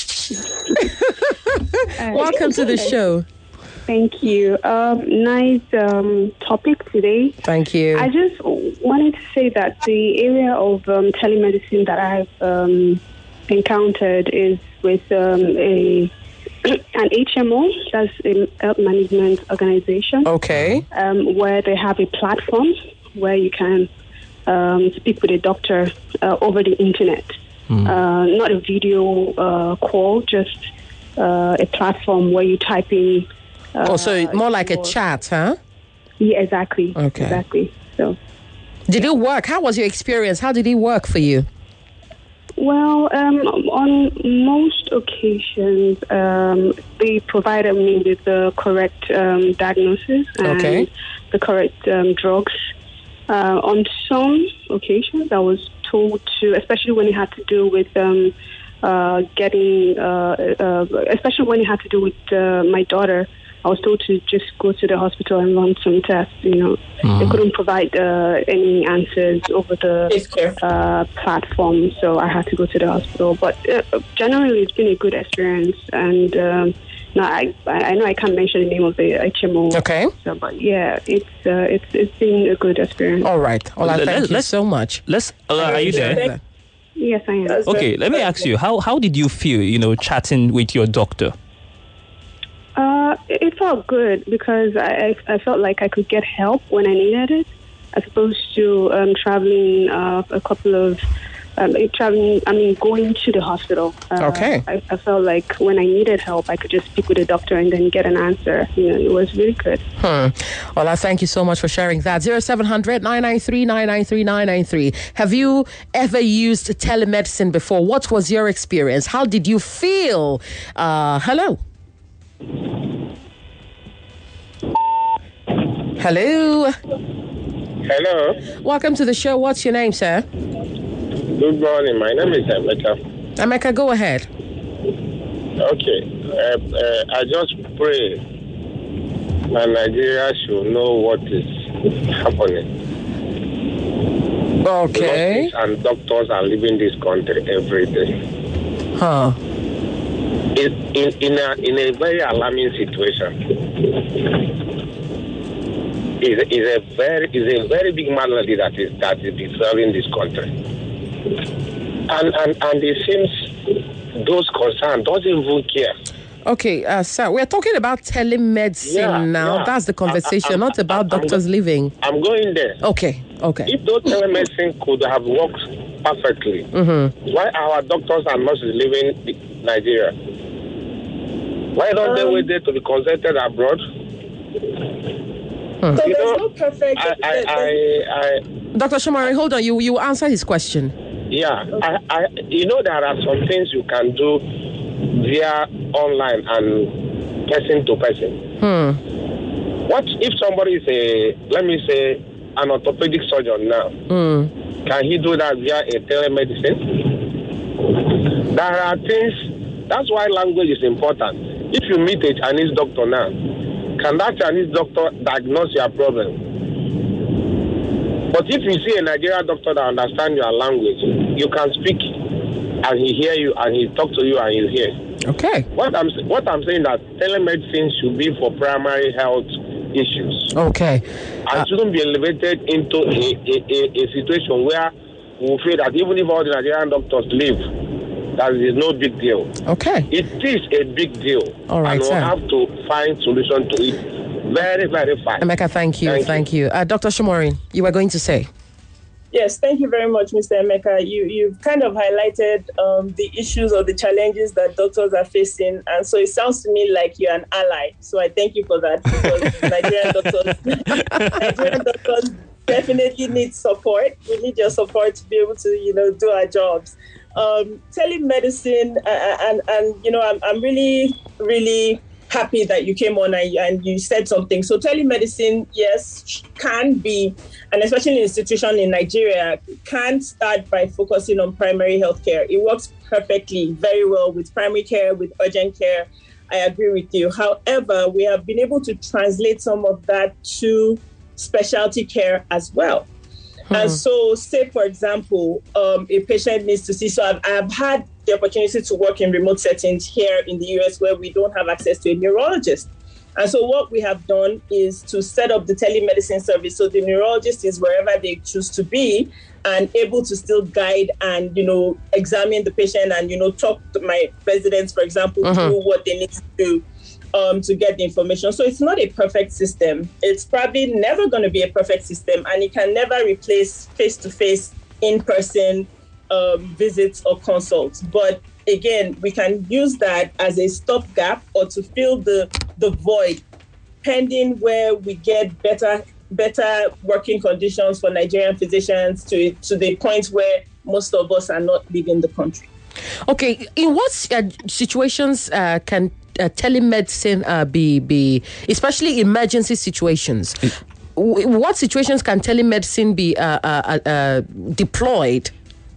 Uh, Welcome to the show. Thank you. Um, nice um, topic today. Thank you. I just wanted to say that the area of um, telemedicine that I've um, encountered is with um, a an H M O, that's a health management organization, Okay. um, where they have a platform where you can um, speak with a doctor uh, over the internet. Uh, not a video uh, call, just uh, a platform where you type in. Uh, Oh, so more like a your- chat, huh? Yeah, exactly. Okay. Exactly. So, Did it work? How was your experience? How did it work for you? well, um, on most occasions, um, they provided me with the correct um, diagnosis and Okay. the correct um, drugs. Uh, on some occasions, I was told to, especially when it had to do with um, uh, getting, uh, uh, especially when it had to do with uh, my daughter, I was told to just go to the hospital and run some tests. You know, they couldn't provide uh, any answers over the uh, platform, so I had to go to the hospital. But uh, generally, it's been a good experience, and um, no, I I know I can't mention the name of the H M O. Okay. So, but yeah, it's uh, it's it's been a good experience. All right. Ola, Let- thank you let's- so much. Let's. Uh, are you there? Yes, I am. That's Okay, very- let me ask you how how did you feel? You know, chatting with your doctor. Uh, it it felt good because I, I I felt like I could get help when I needed it, as opposed to um, traveling uh, a couple of um, traveling. I mean, going to the hospital. Uh, Okay. I, I felt like when I needed help, I could just speak with a doctor and then get an answer. You know, it was really good. Hmm. Ola, thank you so much for sharing that. zero seven hundred nine nine three nine nine three nine nine three. Have you ever used telemedicine before? What was your experience? How did you feel? Uh, hello. Hello. Hello. Welcome to the show. What's your name, sir? Good morning. My name is Emeka. Emeka, go ahead. Okay. Uh, uh, I just pray that Nigeria should know what is happening. Okay. Nurses and doctors are leaving this country every day. Huh. In, in, in, a, in a very alarming situation. It's, it's a very it's a very big malady that is that is disturbing this country. And and, and it seems those concerned don't even care. Okay, uh, sir, we're talking about telemedicine Yeah, now. yeah. That's the conversation, I- I- not about I'm doctors go- leaving. I'm going there. Okay, okay. If those telemedicine could have worked perfectly, Mm-hmm. why are our doctors and nurses leaving Nigeria? Why don't they Um, wait there to be consulted abroad? So there's know, no perfect. I, I, I, I, Doctor Shomari, hold on. You you answer his question. yeah, I, I, you know, there are some things you can do via online and person to person. Hmm. What if somebody is a, let me say, an orthopedic surgeon now? Hmm. Can he do that via a telemedicine? There are things, that's why language is important. If you meet a Chinese doctor now, can that Chinese doctor diagnose your problem? But if you see a Nigerian doctor that understands your language, you can speak and he hear you and he talk to you and you hear. Okay. What I'm what I'm saying that telemedicine should be for primary health issues. Okay. And Uh, shouldn't be elevated into a, a, a, a situation where we feel that even if all the Nigerian doctors leave, that is no big deal. Okay. It is a big deal. All right, and we'll sir. have to find solution to it very, very fast. Emeka, thank you. Thank, Thank you. Uh, Doctor Shomari, you were going to say. Yes, thank you very much, Mister Emeka. You, you've kind of highlighted um, the issues or the challenges that doctors are facing. And so it sounds to me like you're an ally. So I thank you for that, because Nigerian doctors, Nigerian doctors definitely need support. We need your support to be able to, you know, do our jobs. Um, telemedicine, uh, and, and, you know, I'm, I'm really, really happy that you came on and, and you said something. So telemedicine, yes, can be, and especially in institution in Nigeria, can start by focusing on primary health care. It works perfectly, very well with primary care, with urgent care. I agree with you. However, we have been able to translate some of that to specialty care as well. Hmm. And so, say, for example, um, a patient needs to see, so I've, I've had the opportunity to work in remote settings here in the U S where we don't have access to a neurologist. And so what we have done is to set up the telemedicine service. So the neurologist is wherever they choose to be and able to still guide and, you know, examine the patient and, you know, talk to my residents, for example, uh-huh. through what they need to do um, to get the information. So it's not a perfect system. It's probably never going to be a perfect system, and it can never replace face-to-face, in-person um, visits or consults. But again, we can use that as a stopgap or to fill the, the void, pending where we get better better working conditions for Nigerian physicians to to the point where most of us are not leaving the country. Okay, in what uh, situations uh, can uh, telemedicine uh, be be, especially emergency situations? W- what situations can telemedicine be uh, uh, uh, deployed?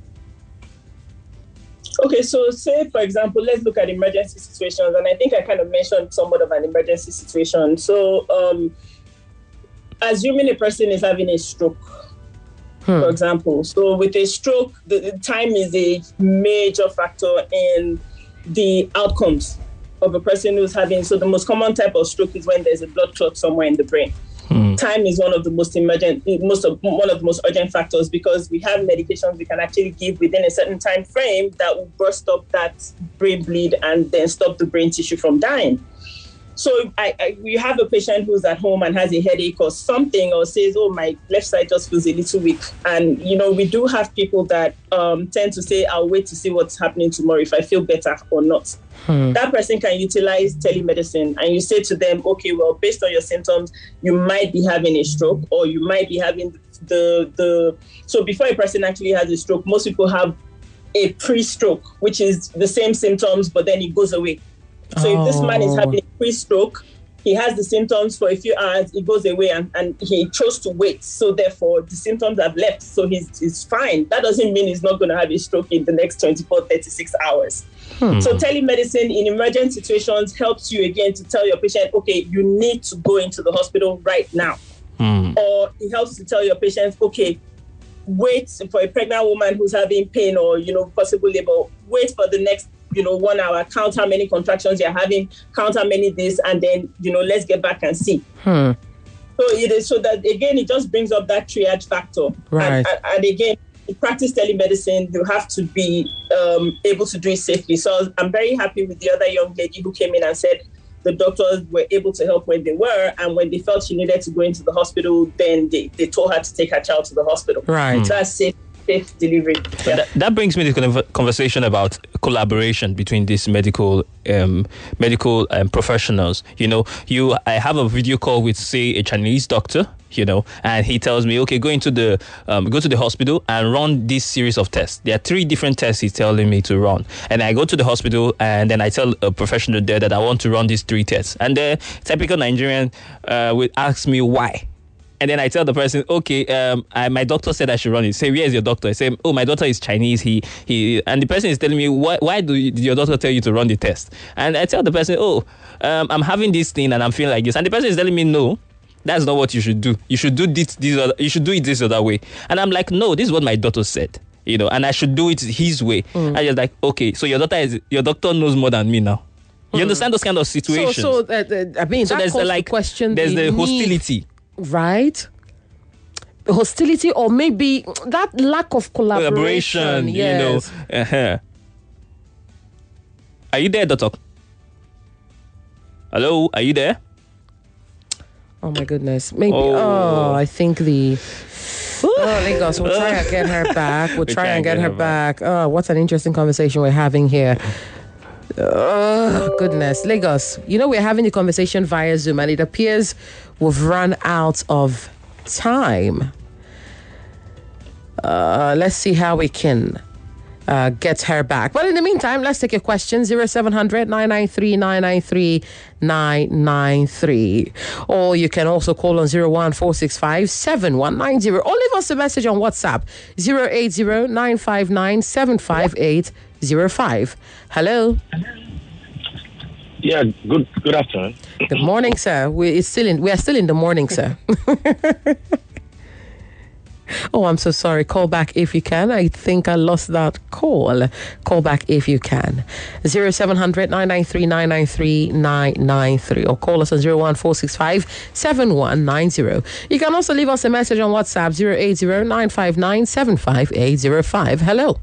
Okay, so say, for example, let's look at emergency situations. And I think I kind of mentioned somewhat of an emergency situation. So um, assuming a person is having a stroke, hmm. for example. So with a stroke, the, the time is a major factor in the outcomes of a person who's having. So the most common type of stroke is when there's a blood clot somewhere in the brain. Hmm. Time is one of the most emergent, most of one of the most urgent factors, because we have medications we can actually give within a certain time frame that will burst up that brain bleed and then stop the brain tissue from dying. So I, I, you have a patient who's at home and has a headache or something, or says, oh, my left side just feels a little weak. And, you know, we do have people that um, tend to say, I'll wait to see what's happening tomorrow if I feel better or not. Hmm. That person can utilize telemedicine, and you say to them, okay, well, based on your symptoms, you might be having a stroke, or you might be having the, the, so before a person actually has a stroke, most people have a pre-stroke, which is the same symptoms, but then it goes away. So oh. if this man is having a pre-stroke, he has the symptoms for a few hours, it goes away, and, and he chose to wait. So therefore, the symptoms have left. So he's, he's fine. That doesn't mean he's not going to have a stroke in the next twenty-four, thirty-six hours. Hmm. So telemedicine in emergent situations helps you, again, to tell your patient, okay, you need to go into the hospital right now. Hmm. Or it helps to tell your patient, okay, wait for a pregnant woman who's having pain or, you know, possible labor, wait for the next you know, one hour, count how many contractions you're having, count how many days, and then, you know, let's get back and see. Hmm. So it is so that, again, it just brings up that triage factor. Right. And, and, and again, to practice telemedicine, you have to be um, able to do it safely. So I'm very happy with the other young lady who came in and said the doctors were able to help when they were, and when they felt she needed to go into the hospital, then they, they told her to take her child to the hospital. Right. So that's safe. safe delivery. Yeah. That, that brings me to the conversation about collaboration between these medical um, medical um, professionals. You know, you I have a video call with, say, a Chinese doctor, you know, and he tells me, okay, go into the um, go to the hospital and run this series of tests. There are three different tests he's telling me to run, and I go to the hospital and then I tell a professional there that I want to run these three tests, and the typical Nigerian uh, will ask me why. And then I tell the person, okay, um, I, my doctor said I should run it. Say, where is your doctor? I say, oh, my doctor is Chinese. He, he, and the person is telling me, why, why do you, did your doctor tell you to run the test? And I tell the person, oh, um, I'm having this thing and I'm feeling like this. And the person is telling me, no, that's not what you should do. You should do this, this other, you should do it this or that way. And I'm like, no, this is what my doctor said, you know, and I should do it his way. Mm. I just like, okay, so your doctor is, your doctor knows more than me now. You mm. understand those kind of situations? So, so uh, uh, I mean, so that there's the, like, question. There's the hostility. Need. Right, hostility, or maybe that lack of collaboration. collaboration yes. You know. Uh-huh. Are you there, Doctor? Hello, are you there? Oh my goodness, maybe. Oh, oh I think the. Oh, Lagos, we'll try and get her back. We'll, we'll try, try and get, get her, her back. back. Oh, what an interesting conversation we're having here. Oh, goodness. Lagos, you know, we're having a conversation via Zoom, and it appears we've run out of time. Uh, let's see how we can uh, get her back. But in the meantime, let's take a question. zero seven hundred, nine nine three, nine nine three, nine nine three. Or you can also call on zero one four six five, seven one nine zero. Or leave us a message on WhatsApp. zero eight zero, nine five nine, seven five eight zero five. Hello. Yeah, good good afternoon. Good morning, sir. We it's still in we are still in the morning, sir. Oh, I'm so sorry. Call back if you can. I think I lost that call. Call back if you can. zero seven hundred, nine nine three, nine nine three, nine nine three. Or call us on zero one four six five, seven one nine zero. You can also leave us a message on WhatsApp, zero eight zero, nine five nine, seven five eight zero five. Hello.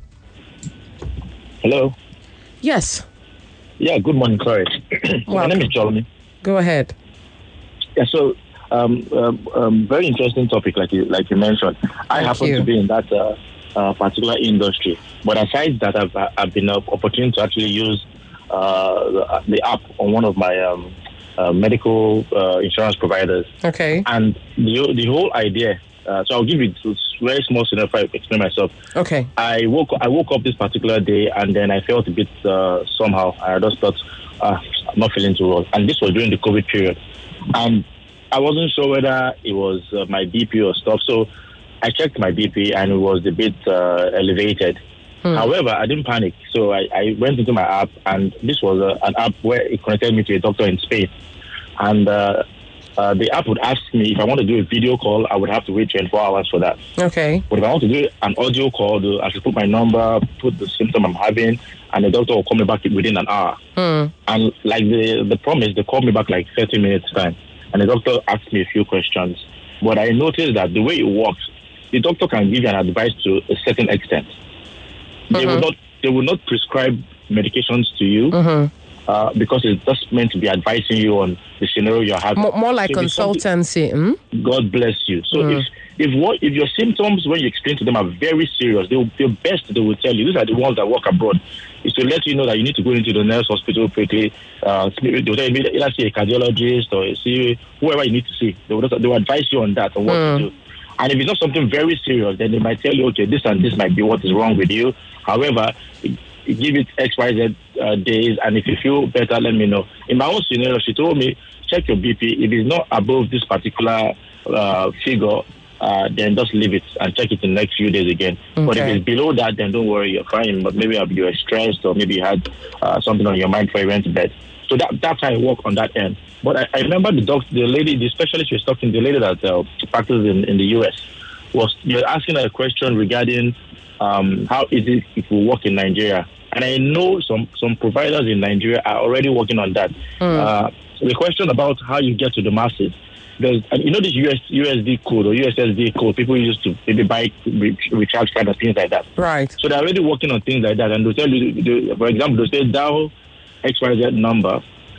Hello. Yes. Yeah, good morning, Chloe. My name is Jolly. Go ahead. Yeah, so um, um, um, very interesting topic, like you like you mentioned. I Thank happen you. to be in that uh, uh, particular industry, but aside that, I've I've been an opportunity to actually use uh, the, the app on one of my um, uh, medical uh, insurance providers. Okay. And the the whole idea. Uh, so I'll give you a very small scenario if I explain myself. Okay. I woke I woke up this particular day and then I felt a bit uh, somehow. I just thought, uh, I'm not feeling too well. And this was during the COVID period. And I wasn't sure whether it was uh, my B P or stuff. So I checked my B P and it was a bit uh, elevated. Hmm. However, I didn't panic. So I, I went into my app, and this was a, an app where it connected me to a doctor in Spain. And uh, Uh, the app would ask me if I want to do a video call, I would have to wait twenty-four hours for that. Okay. But if I want to do an audio call, I should put my number, put the symptom I'm having, and the doctor will call me back within an hour. Mm. And like the, the promise, they called me back like thirty minutes time. And the doctor asked me a few questions. But I noticed that the way it works, the doctor can give you an advice to a certain extent. Mm-hmm. They will not they will not prescribe medications to you. Mm-hmm. Uh, because it's just meant to be advising you on the scenario you're having. More, more like so consultancy. Hmm? God bless you. So mm. if if what if your symptoms when you explain to them are very serious, they will, the best they will tell you. These are the ones that work abroad. Is to let you know that you need to go into the nurse hospital quickly. Uh, they'll tell you either see a cardiologist or see whoever you need to see. They will, they will advise you on that on what mm. to do. And if it's not something very serious, then they might tell you, okay, this and this might be what is wrong with you. However, give it X, Y, Z uh, days, and if you feel better, let me know. In my own scenario, she told me, check your B P. If it's not above this particular uh, figure, uh, then just leave it and check it in the next few days again. Okay. But if it's below that, then don't worry, you're fine. But maybe you were stressed or maybe you had uh, something on your mind before you went to bed. So that that's how I work on that end. But I, I remember the doc, the lady, the specialist she was talking, the lady that uh, practices in, in the U S, was you're asking her a question regarding um, how easy it will work in Nigeria. And I know some, some providers in Nigeria are already working on that. Mm. Uh, the question about how you get to the masses, there's, and you know this U S, U S D code or U S S D code, people used to maybe buy recharge card and things like that. Right. So they're already working on things like that. And they'll tell you, they, for example, they'll say dial X Y Z number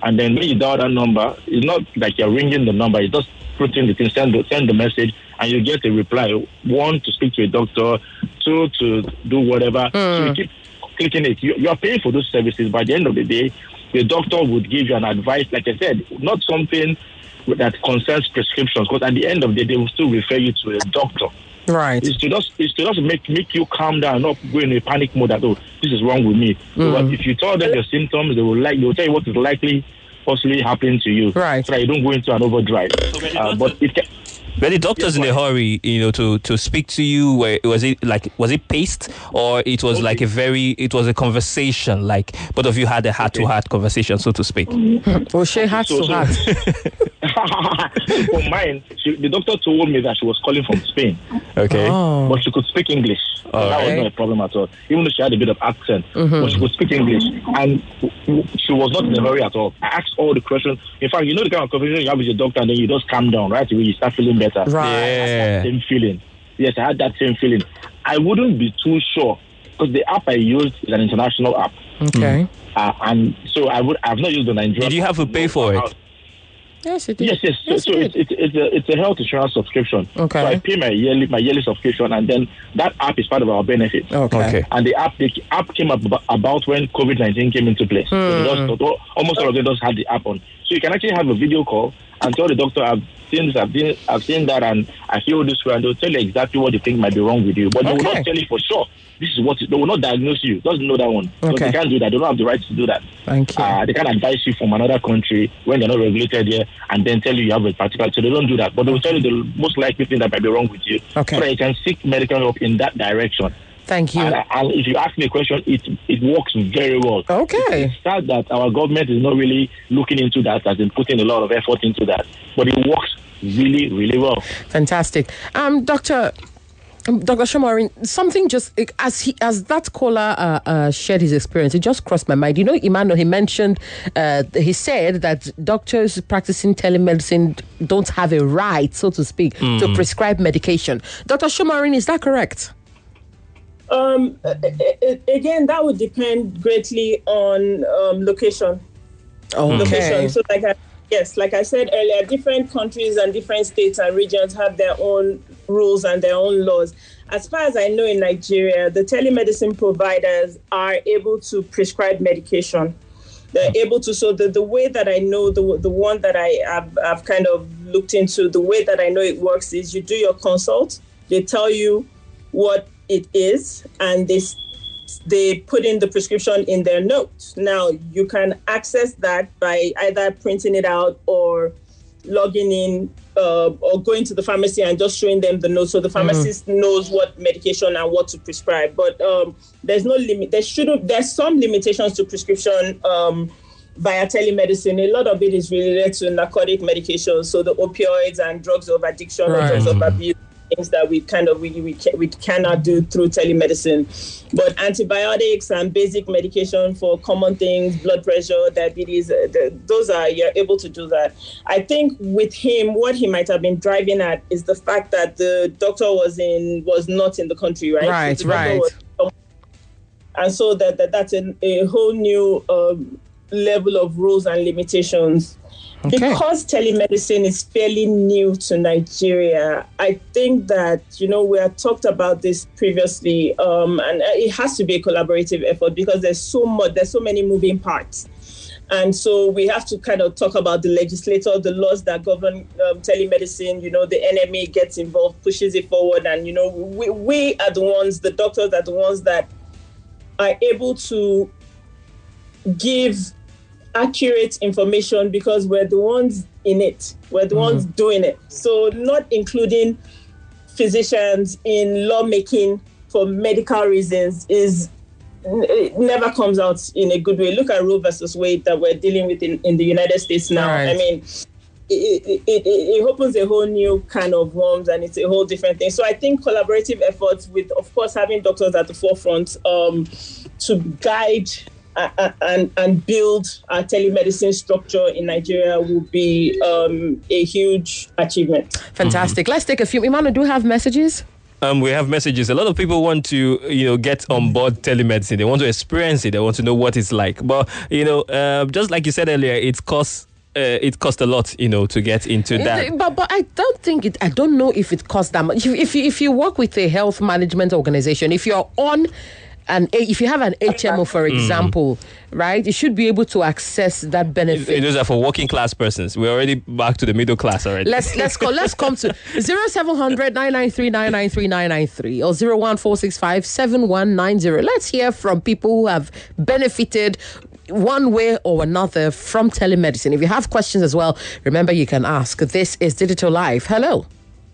And then when you dial that number, it's not like you're ringing the number. You just put in the thing, send the, send the message, and you get a reply. One, to speak to a doctor. Two, to do whatever. Mm. So you keep clicking it. You, you are paying for those services. By the end of the day, the doctor would give you an advice, like I said, not something that concerns prescriptions, because at the end of the day, they will still refer you to a doctor. Right. It's to just, it's to just make, make you calm down, not go in a panic mode that, oh, this is wrong with me. Mm. But if you tell them your symptoms, they will like, they will tell you what is likely possibly happening to you. Right. So that you don't go into an overdrive. Uh, but it can, Were the doctors in a hurry, you know, to, to speak to you? Where was it like, was it paced, or it was okay. like a very, it was a conversation, like both of you had a heart to heart conversation, so to speak? Well, she heart to heart. For mine, she, the doctor told me that she was calling from Spain. Okay. Oh. But she could speak English. Oh, that okay. was not a problem at all. Even though she had a bit of accent, mm-hmm. but she could speak English. And she was not in a hurry at all. I asked all the questions. In fact, you know the kind of conversation you have with your doctor, and then you just calm down, right? When you start feeling better. Right. I had that same feeling. Yes, I had that same feeling. I wouldn't be too sure, because the app I used is an international app. Okay. Uh, and so I would I've not used the Nigerian. Did you have to pay for it? Yes, it did. Yes, yes. yes so so it's, it's it's a it's a health insurance subscription. Okay. So I pay my yearly my yearly subscription, and then that app is part of our benefits. Okay. okay. And the app the app came up about when COVID nineteen came into place. Mm. So just, almost all of them just had the app on, so you can actually have a video call and tell the doctor, I've seen this, I've seen, I've seen that, and I feel this way, and they'll tell you exactly what they think might be wrong with you. But they Okay. will not tell you for sure. This is what they will not diagnose you. Doesn't know that one. Because Okay. they can't do that. They don't have the right to do that. Thank you. Uh, they can advise you from another country when they're not regulated here, and then tell you you have a particular. So they don't do that. But they will tell you the most likely thing that might be wrong with you. Okay. So that you can seek medical help in that direction. Thank you. And, and if you ask me a question, it it works very well. Okay. It's sad that our government is not really looking into that, has been putting a lot of effort into that. But it works really, really well. Fantastic. Um, Doctor Doctor Shomorin, something just as he as that caller uh, uh, shared his experience, it just crossed my mind. You know, Emmanuel, he mentioned, uh, he said that doctors practicing telemedicine don't have a right, so to speak, mm. to prescribe medication. Doctor Shomorin, is that correct? Um, again, that would depend greatly on um, location. Okay. Location. So, like I, yes, like I said earlier, different countries and different states and regions have their own rules and their own laws. As far as I know, in Nigeria, the telemedicine providers are able to prescribe medication. They're able to. So the, the way that I know, the the one that I have I've kind of looked into, the way that I know it works is you do your consult. They tell you what it is, and they they put in the prescription in their notes. Now, you can access that by either printing it out or logging in uh, or going to the pharmacy and just showing them the notes. So the pharmacist mm. knows what medication and what to prescribe. But um, there's no limit. There shouldn't. There's some limitations to prescription um, via telemedicine. A lot of it is related to narcotic medications, so the opioids and drugs of addiction, right. drugs of abuse. Things that we kind of we, we we cannot do through telemedicine, but antibiotics and basic medication for common things, blood pressure, diabetes, uh, the, those are you're able to do that. I think with him, what he might have been driving at is the fact that the doctor was in was not in the country, right? Right, so right. Was, and so that, that that's an, a whole new um, level of rules and limitations. Okay. Because telemedicine is fairly new to Nigeria, I think that, you know, we had talked about this previously, um, and it has to be a collaborative effort because there's so much, there's so many moving parts. And so we have to kind of talk about the legislator, the laws that govern um, telemedicine, you know, the N M A gets involved, pushes it forward. And, you know, we, we are the ones, the doctors are the ones that are able to give accurate information because we're the ones in it. We're the mm-hmm. ones doing it. So not including physicians in lawmaking for medical reasons is it never comes out in a good way. Look at Roe versus Wade that we're dealing with in, in the United States now. Right. I mean, it, it, it, it opens a whole new kind of worms and it's a whole different thing. So I think collaborative efforts with, of course, having doctors at the forefront um, to guide Uh, and and build our telemedicine structure in Nigeria will be um, a huge achievement. Fantastic. Mm-hmm. Let's take a few. Emmanuel, do you have messages? Um, we have messages. A lot of people want to, you know, get on board telemedicine. They want to experience it. They want to know what it's like. But, you know, uh, just like you said earlier, it costs uh, it costs a lot, you know, to get into that. But but I don't think it. I don't know if it costs that much. If if you, if you work with a health management organization, if you're on. And if you have an H M O, for example, mm. right, you should be able to access that benefit. Those are for working class persons. We're already back to the middle class already. Let's let's go. Let's come to zero seven hundred nine nine three nine nine three nine nine three or zero one four six five seven one nine zero. Let's hear from people who have benefited one way or another from telemedicine. If you have questions as well, remember you can ask. This is Digital Life. Hello.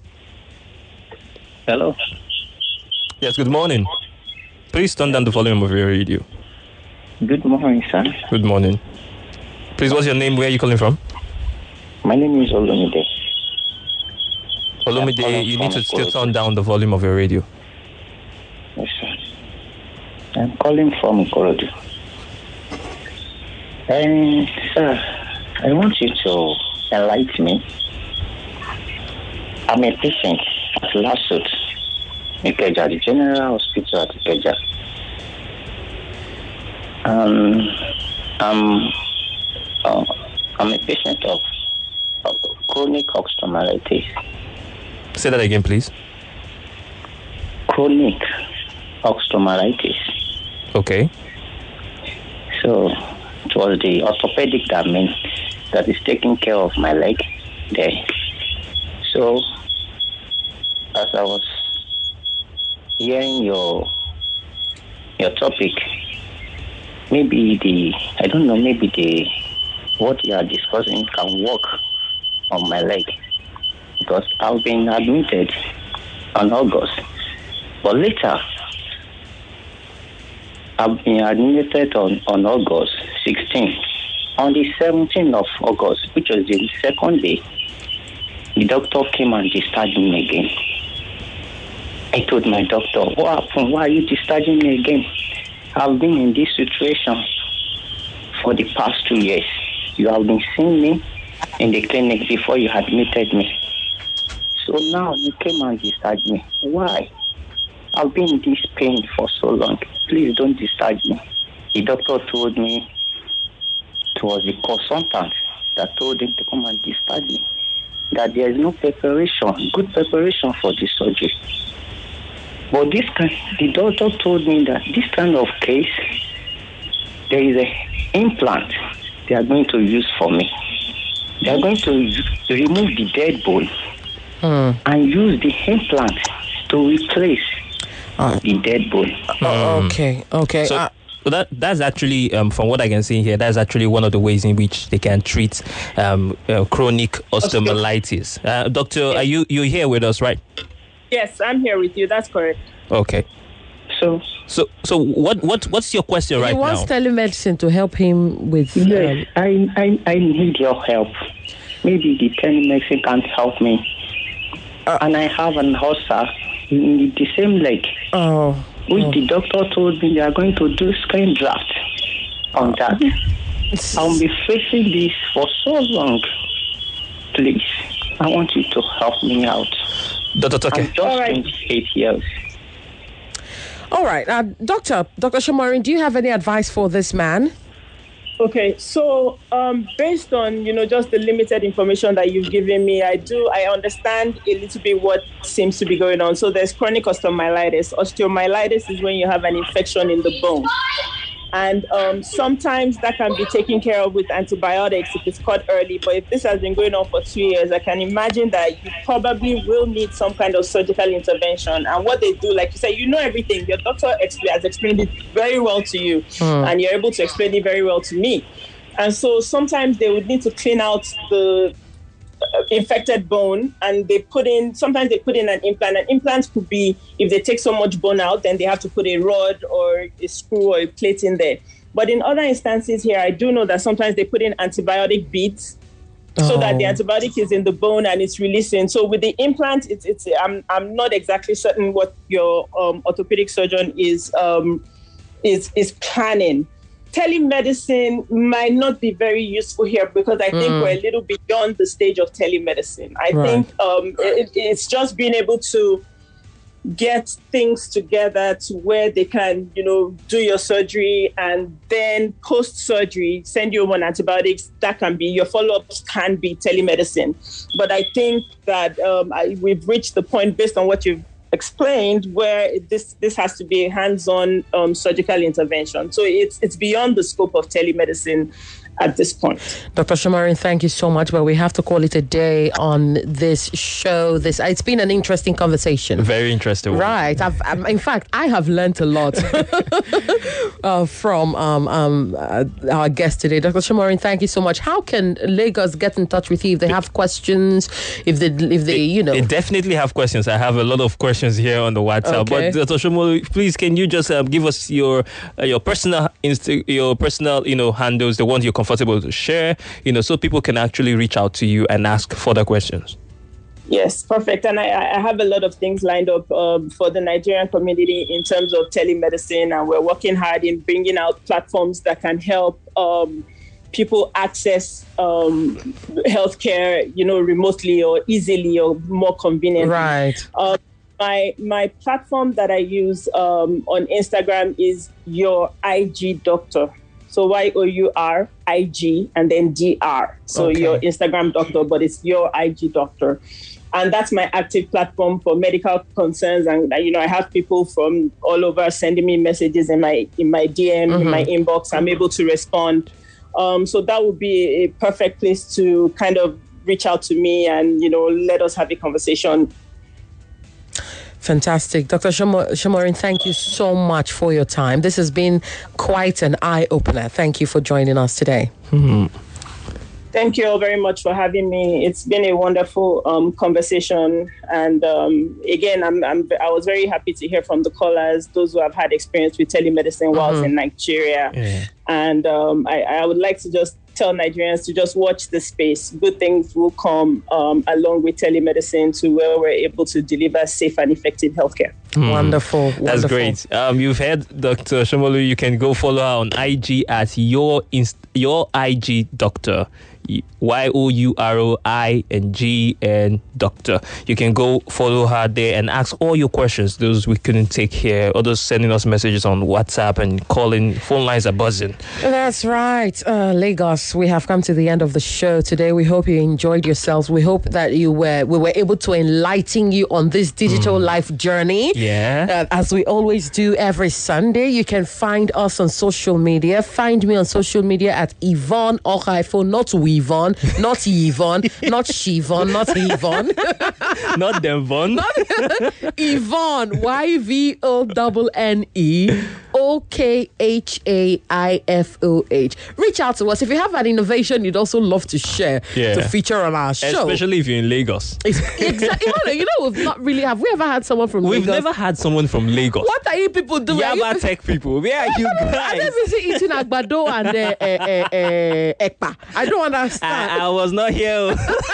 Hello. Yes. Good morning. Please turn down the volume of your radio. Good morning, sir. Good morning. Please, what's your name? Where are you calling from? My name is Olumide. Olumide, you need to still turn down the volume of your radio. Yes, sir. I'm calling from Ikorodu. And, sir, I want you to enlighten me. I'm a patient at Lasut, Ikeja, the General Hospital at Ikeja. Um, I'm, uh, I'm a patient of, of chronic osteomyelitis. Say that again, please. Chronic osteomyelitis. Okay. So it was the orthopedic that mean that is taking care of my leg there. So as I was hearing your your topic, maybe the I don't know, maybe the what you are discussing can work on my leg, because I've been admitted on August, but later I've been admitted on, on August sixteenth. On the seventeenth of August, which was the second day, the doctor came and discharged me again. I told my doctor, what happened? Why are you discharging me again? I've been in this situation for the past two years. You have been seeing me in the clinic before you admitted me. So now you came and discharged me. Why? I've been in this pain for so long. Please don't discharge me. The doctor told me it was the consultant that told him to come and discharge me. That there is no preparation, good preparation for this surgery. But this kind, the doctor told me that this kind of case, there is an implant they are going to use for me. They are going to remove the dead bone mm. and use the implant to replace uh, the dead bone. Uh, okay, okay. So, uh, so that that's actually, um, from what I can see here, that's actually one of the ways in which they can treat um, uh, chronic osteomyelitis. Uh, doctor, yes. are you you here with us, right? Yes, I'm here with you. That's correct. Okay. So, so, so what, what, what's your question right now? He wants now? telemedicine to help him with. Yes, um, I, I, I need your help. Maybe the telemedicine can't help me. Uh, and I have an ulcer in the same leg. Oh. Which oh. the doctor told me they are going to do skin draft on that. I'll be facing this for so long. Please, I want you to help me out. Doctor Okay. I'm just All right. twenty-eight years. All right. Uh, Doctor, Doctor Shomorin, do you have any advice for this man? Okay, so um, based on, you know, just the limited information that you've given me, I do, I understand a little bit what seems to be going on. So there's chronic osteomyelitis. Osteomyelitis is when you have an infection in the bone. And um, sometimes that can be taken care of with antibiotics if it's caught early. But if this has been going on for two years, I can imagine that you probably will need some kind of surgical intervention. And what they do, like you said, you know everything. Your doctor expl- has explained it very well to you. Mm. And you're able to explain it very well to me. And so sometimes they would need to clean out the infected bone, and they put in, sometimes they put in an implant. An implant could be, if they take so much bone out, then they have to put a rod or a screw or a plate in there. But in other instances here, I do know that sometimes they put in antibiotic beads oh. so that the antibiotic is in the bone and it's releasing. So with the implant, it's it's I'm I'm not exactly certain what your um, orthopedic surgeon is um is is planning. Telemedicine might not be very useful here because I think mm. we're a little beyond the stage of telemedicine. I right. think um, it, it's just being able to get things together to where they can, you know, do your surgery and then post-surgery send you on antibiotics. That can be, your follow-ups can be telemedicine. But I think that um, I, we've reached the point based on what you've explained where this this has to be a hands-on um, surgical intervention. So it's it's beyond the scope of telemedicine at this point. Doctor Shomarin, thank you so much, but we have to call it a day on this show. This it's been an interesting conversation. Very interesting one. Right. I've, I'm, in fact, I have learned a lot uh, from um, um, uh, our guest today. Doctor Shomarin, thank you so much. How can Lagos get in touch with you if they have questions, if they, if they, you know? They definitely have questions. I have a lot of questions here on the WhatsApp. Okay. But Doctor Shomarin, please, can you just um, give us your uh, your personal insta- your personal, you know, handles, the ones you're comfortable to share, you know, so people can actually reach out to you and ask further questions. Yes, perfect. And I, I have a lot of things lined up um, for the Nigerian community in terms of telemedicine, and we're working hard in bringing out platforms that can help um, people access um, healthcare, you know, remotely or easily or more conveniently. Right. Um, my my platform that I use um, on Instagram is Your I G Doctor. So Y O U R I G and then D R. So Okay. your Instagram doctor, but it's Your I G Doctor. And that's my active platform for medical concerns. And, you know, I have people from all over sending me messages in my in my D M, Mm-hmm. in my inbox. I'm able to respond. Um, so that would be a perfect place to kind of reach out to me and, you know, let us have a conversation. Fantastic. Doctor Shomarin, thank you so much for your time. This has been quite an eye-opener. Thank you for joining us today. Mm-hmm. Thank you all very much for having me. It's been a wonderful um, conversation. And um, again, I'm, I'm, I was very happy to hear from the callers, those who have had experience with telemedicine whilst Mm-hmm. in Nigeria. Yeah. And um, I, I would like to just tell Nigerians to just watch the space. Good things will come um, along with telemedicine to where we're able to deliver safe and effective healthcare. Wonderful. That's wonderful. great. Um, you've heard Doctor Shomolu. You can go follow her on I G at your inst- your I G Doctor. Y O U R O I N G and Doctor. You can go follow her there and ask all your questions, those we couldn't take here, others sending us messages on WhatsApp and calling. Phone lines are buzzing. That's right. Uh, Lagos, we have come to the end of the show today. We hope you enjoyed yourselves. We hope that you were we were able to enlighten you on this digital life journey. Yeah. Uh, as we always do every Sunday, you can find us on social media. Find me on social media at Yvonne Okaifo, not Yvonne, not Yvonne, not Shivon, not Yvonne. Not Devon. Yvonne, Y V O N N E O K H A I F O H. Reach out to us. If you have an innovation you'd also love to share, Yeah. to feature on our show. Especially if you're in Lagos. It's, exactly. You know, you know, we've not really, have we ever had someone from We've Lagos? never had someone from Lagos. What are you people doing? Are you- Yaba Tech people. Where are you I'm guys? not busy eating agbado and uh, uh, uh, uh, ekpa. I don't understand. I, I was not here.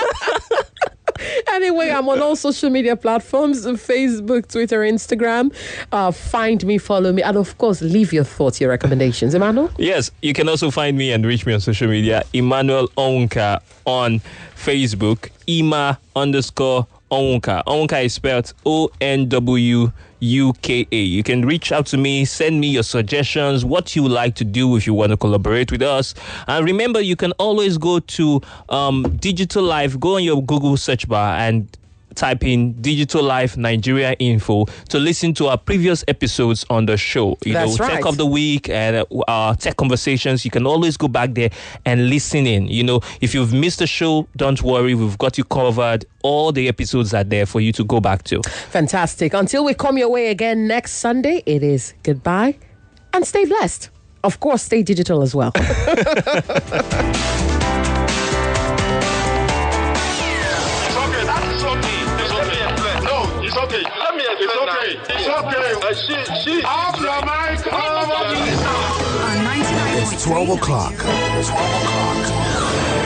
Anyway, I'm on all social media platforms, Facebook, Twitter, Instagram. Uh, find me, follow me, and of course, leave your thoughts, your recommendations. Emmanuel? Yes, you can also find me and reach me on social media. Emmanuel Onwuka on Facebook. Ima underscore Onwuka. Onwuka is spelled O N W U K A. You can reach out to me, send me your suggestions, what you would like to do if you want to collaborate with us. And remember, you can always go to um, Digital Life, go on your Google search bar and type in Digital Life Nigeria Info to listen to our previous episodes on the show. You That's know, right. Tech of the Week and uh, our tech conversations. You can always go back there and listen in. You know, if you've missed the show, don't worry. We've got you covered. All the episodes are there for you to go back to. Fantastic. Until we come your way again next Sunday, it is goodbye and stay blessed. Of course, stay digital as well. It's okay. Let me explain. It's okay. It's okay. Uh, she, she. Off your mic. It's twelve o'clock. twelve o'clock.